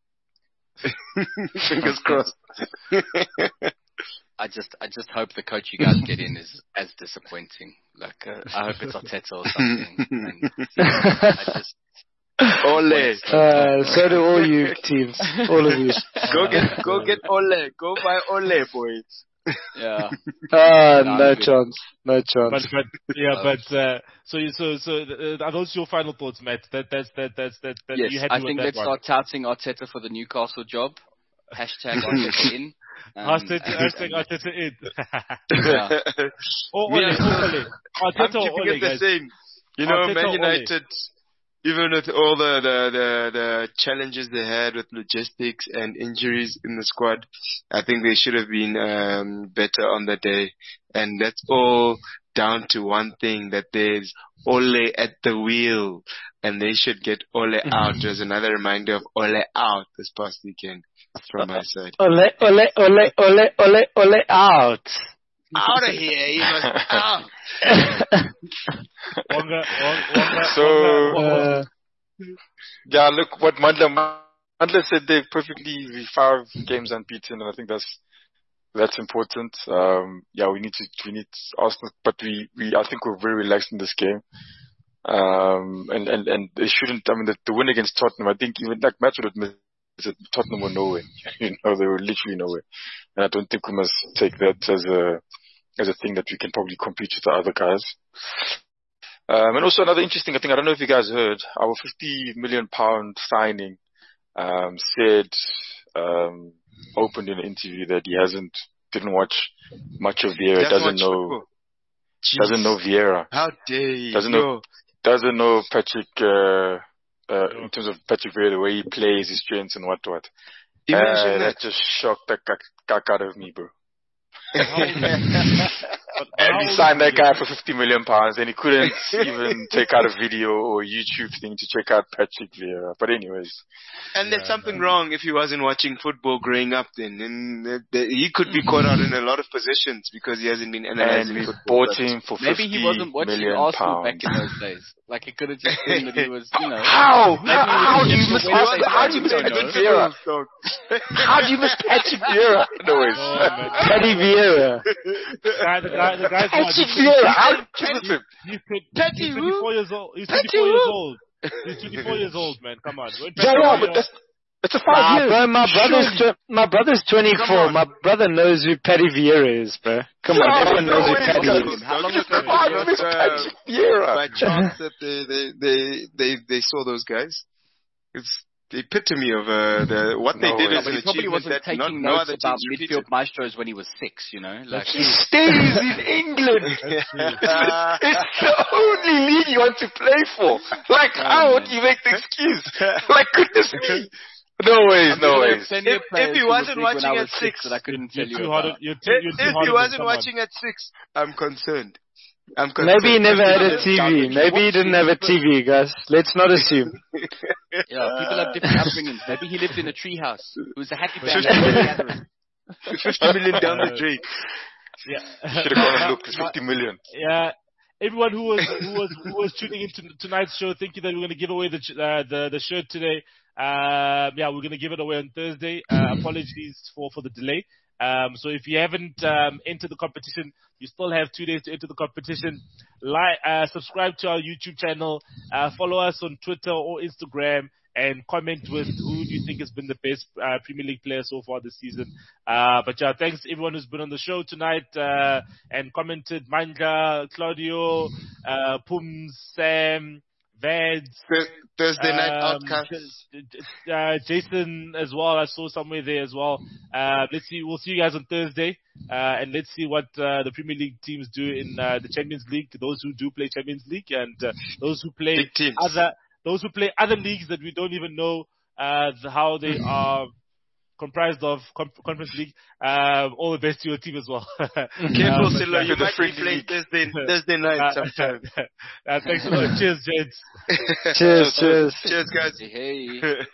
Fingers crossed. I just hope the coach you guys get in is as disappointing. Like, I hope it's Arteta or something. And, Ole. So do all you teams. All of you. Go get Ole. Go buy Ole, boys. Yeah. No chance. So are those your final thoughts, Matt? Yes, you had I think let's start touting Arteta for the Newcastle job. Hashtag Arteta in. Hashtag Arteta in. Ole. Arteta or Ole, guys. The same. Arteta, Man United, even with all the challenges they had with logistics and injuries in the squad, I think they should have been better on the day. And that's all down to one thing, that there's Ole at the wheel, and they should get Ole out. There's another reminder of Ole out this past weekend from my side. Ole out. Out of here, he was out. Look what Mandla said there perfectly. 5 games unbeaten, and I think that's important. We need Arsenal, but I think we're very relaxed in this game. And they shouldn't. I mean, the win against Tottenham, I think even like Matt would admit that Tottenham were nowhere. They were literally nowhere, and I don't think we must take that as a thing that we can probably compete with the other guys. And also another interesting thing, I don't know if you guys heard, our £50 million signing, said, opened in an interview that he didn't watch much of Vieira, doesn't know Vieira. How dare you? Doesn't know Patrick, in terms of Patrick Vieira, the way he plays, his strengths and what. That just shocked the cack out of me, bro. And he signed that guy for £50 million, and he couldn't even take out a video or YouTube thing to check out Patrick Vieira. But anyways. And there's something wrong if he wasn't watching football growing up then. And he could be caught out in a lot of positions because he hasn't been analyzing and we football. bought him for £50 Maybe he wasn't watching million Arsenal back in those days. Like, it could have just been that he was, you know. How do you miss Patrick Vieira? How do you miss Patrick Vieira? Anyways. Paddy Vieira. The guy's Patrick Vieira. How do you miss him? He's 24 years old. He's 24 years old. He's 24 years old, man. Come on. Yeah, but it's a 5 years. Bro, my brother's 24. My brother knows who Paddy Vieira is, bro. Come on, everyone knows who Paddy is. How long ago by chance that they saw those guys? It's the epitome of what they did is but he probably wasn't taking notes about midfield maestros when he was 6, you know. Like he stays in England. It's the only league you want to play for. Like, how would you make the excuse? Like, goodness me. No ways. If he wasn't watching at 6, that I couldn't tell you. If he wasn't watching at 6, I'm concerned. Maybe he never had a TV. Maybe he didn't have a TV, guys. Let's not assume. Yeah, people have different upbringings. Maybe he lived in a treehouse. It was a happy family. 50 million down the drain. Yeah. Should have gone and looked. It's 50 million. Yeah. Everyone who was tuning into tonight's show, thinking that we're going to give away the shirt today. We're going to give it away on Thursday. Apologies for the delay. So if you haven't entered the competition, you still have 2 days to enter the competition. Subscribe to our YouTube channel, follow us on Twitter or Instagram, and comment with who do you think has been the best Premier League player so far this season. Thanks to everyone who's been on the show tonight and commented. Manga, Claudio, Pums, Sam, Vads, Thursday Night Outcasts, Jason as well. I saw somewhere there as well. Let's see. We'll see you guys on Thursday, and let's see what the Premier League teams do in the Champions League. Those who do play Champions League and those who play other leagues that we don't even know how they are comprised of Conference League. All the best to your team as well. Careful, Silla. You might be playing Thursday night sometime. Thanks a lot. Cheers, gents. Cheers, Cheers, guys. Hey.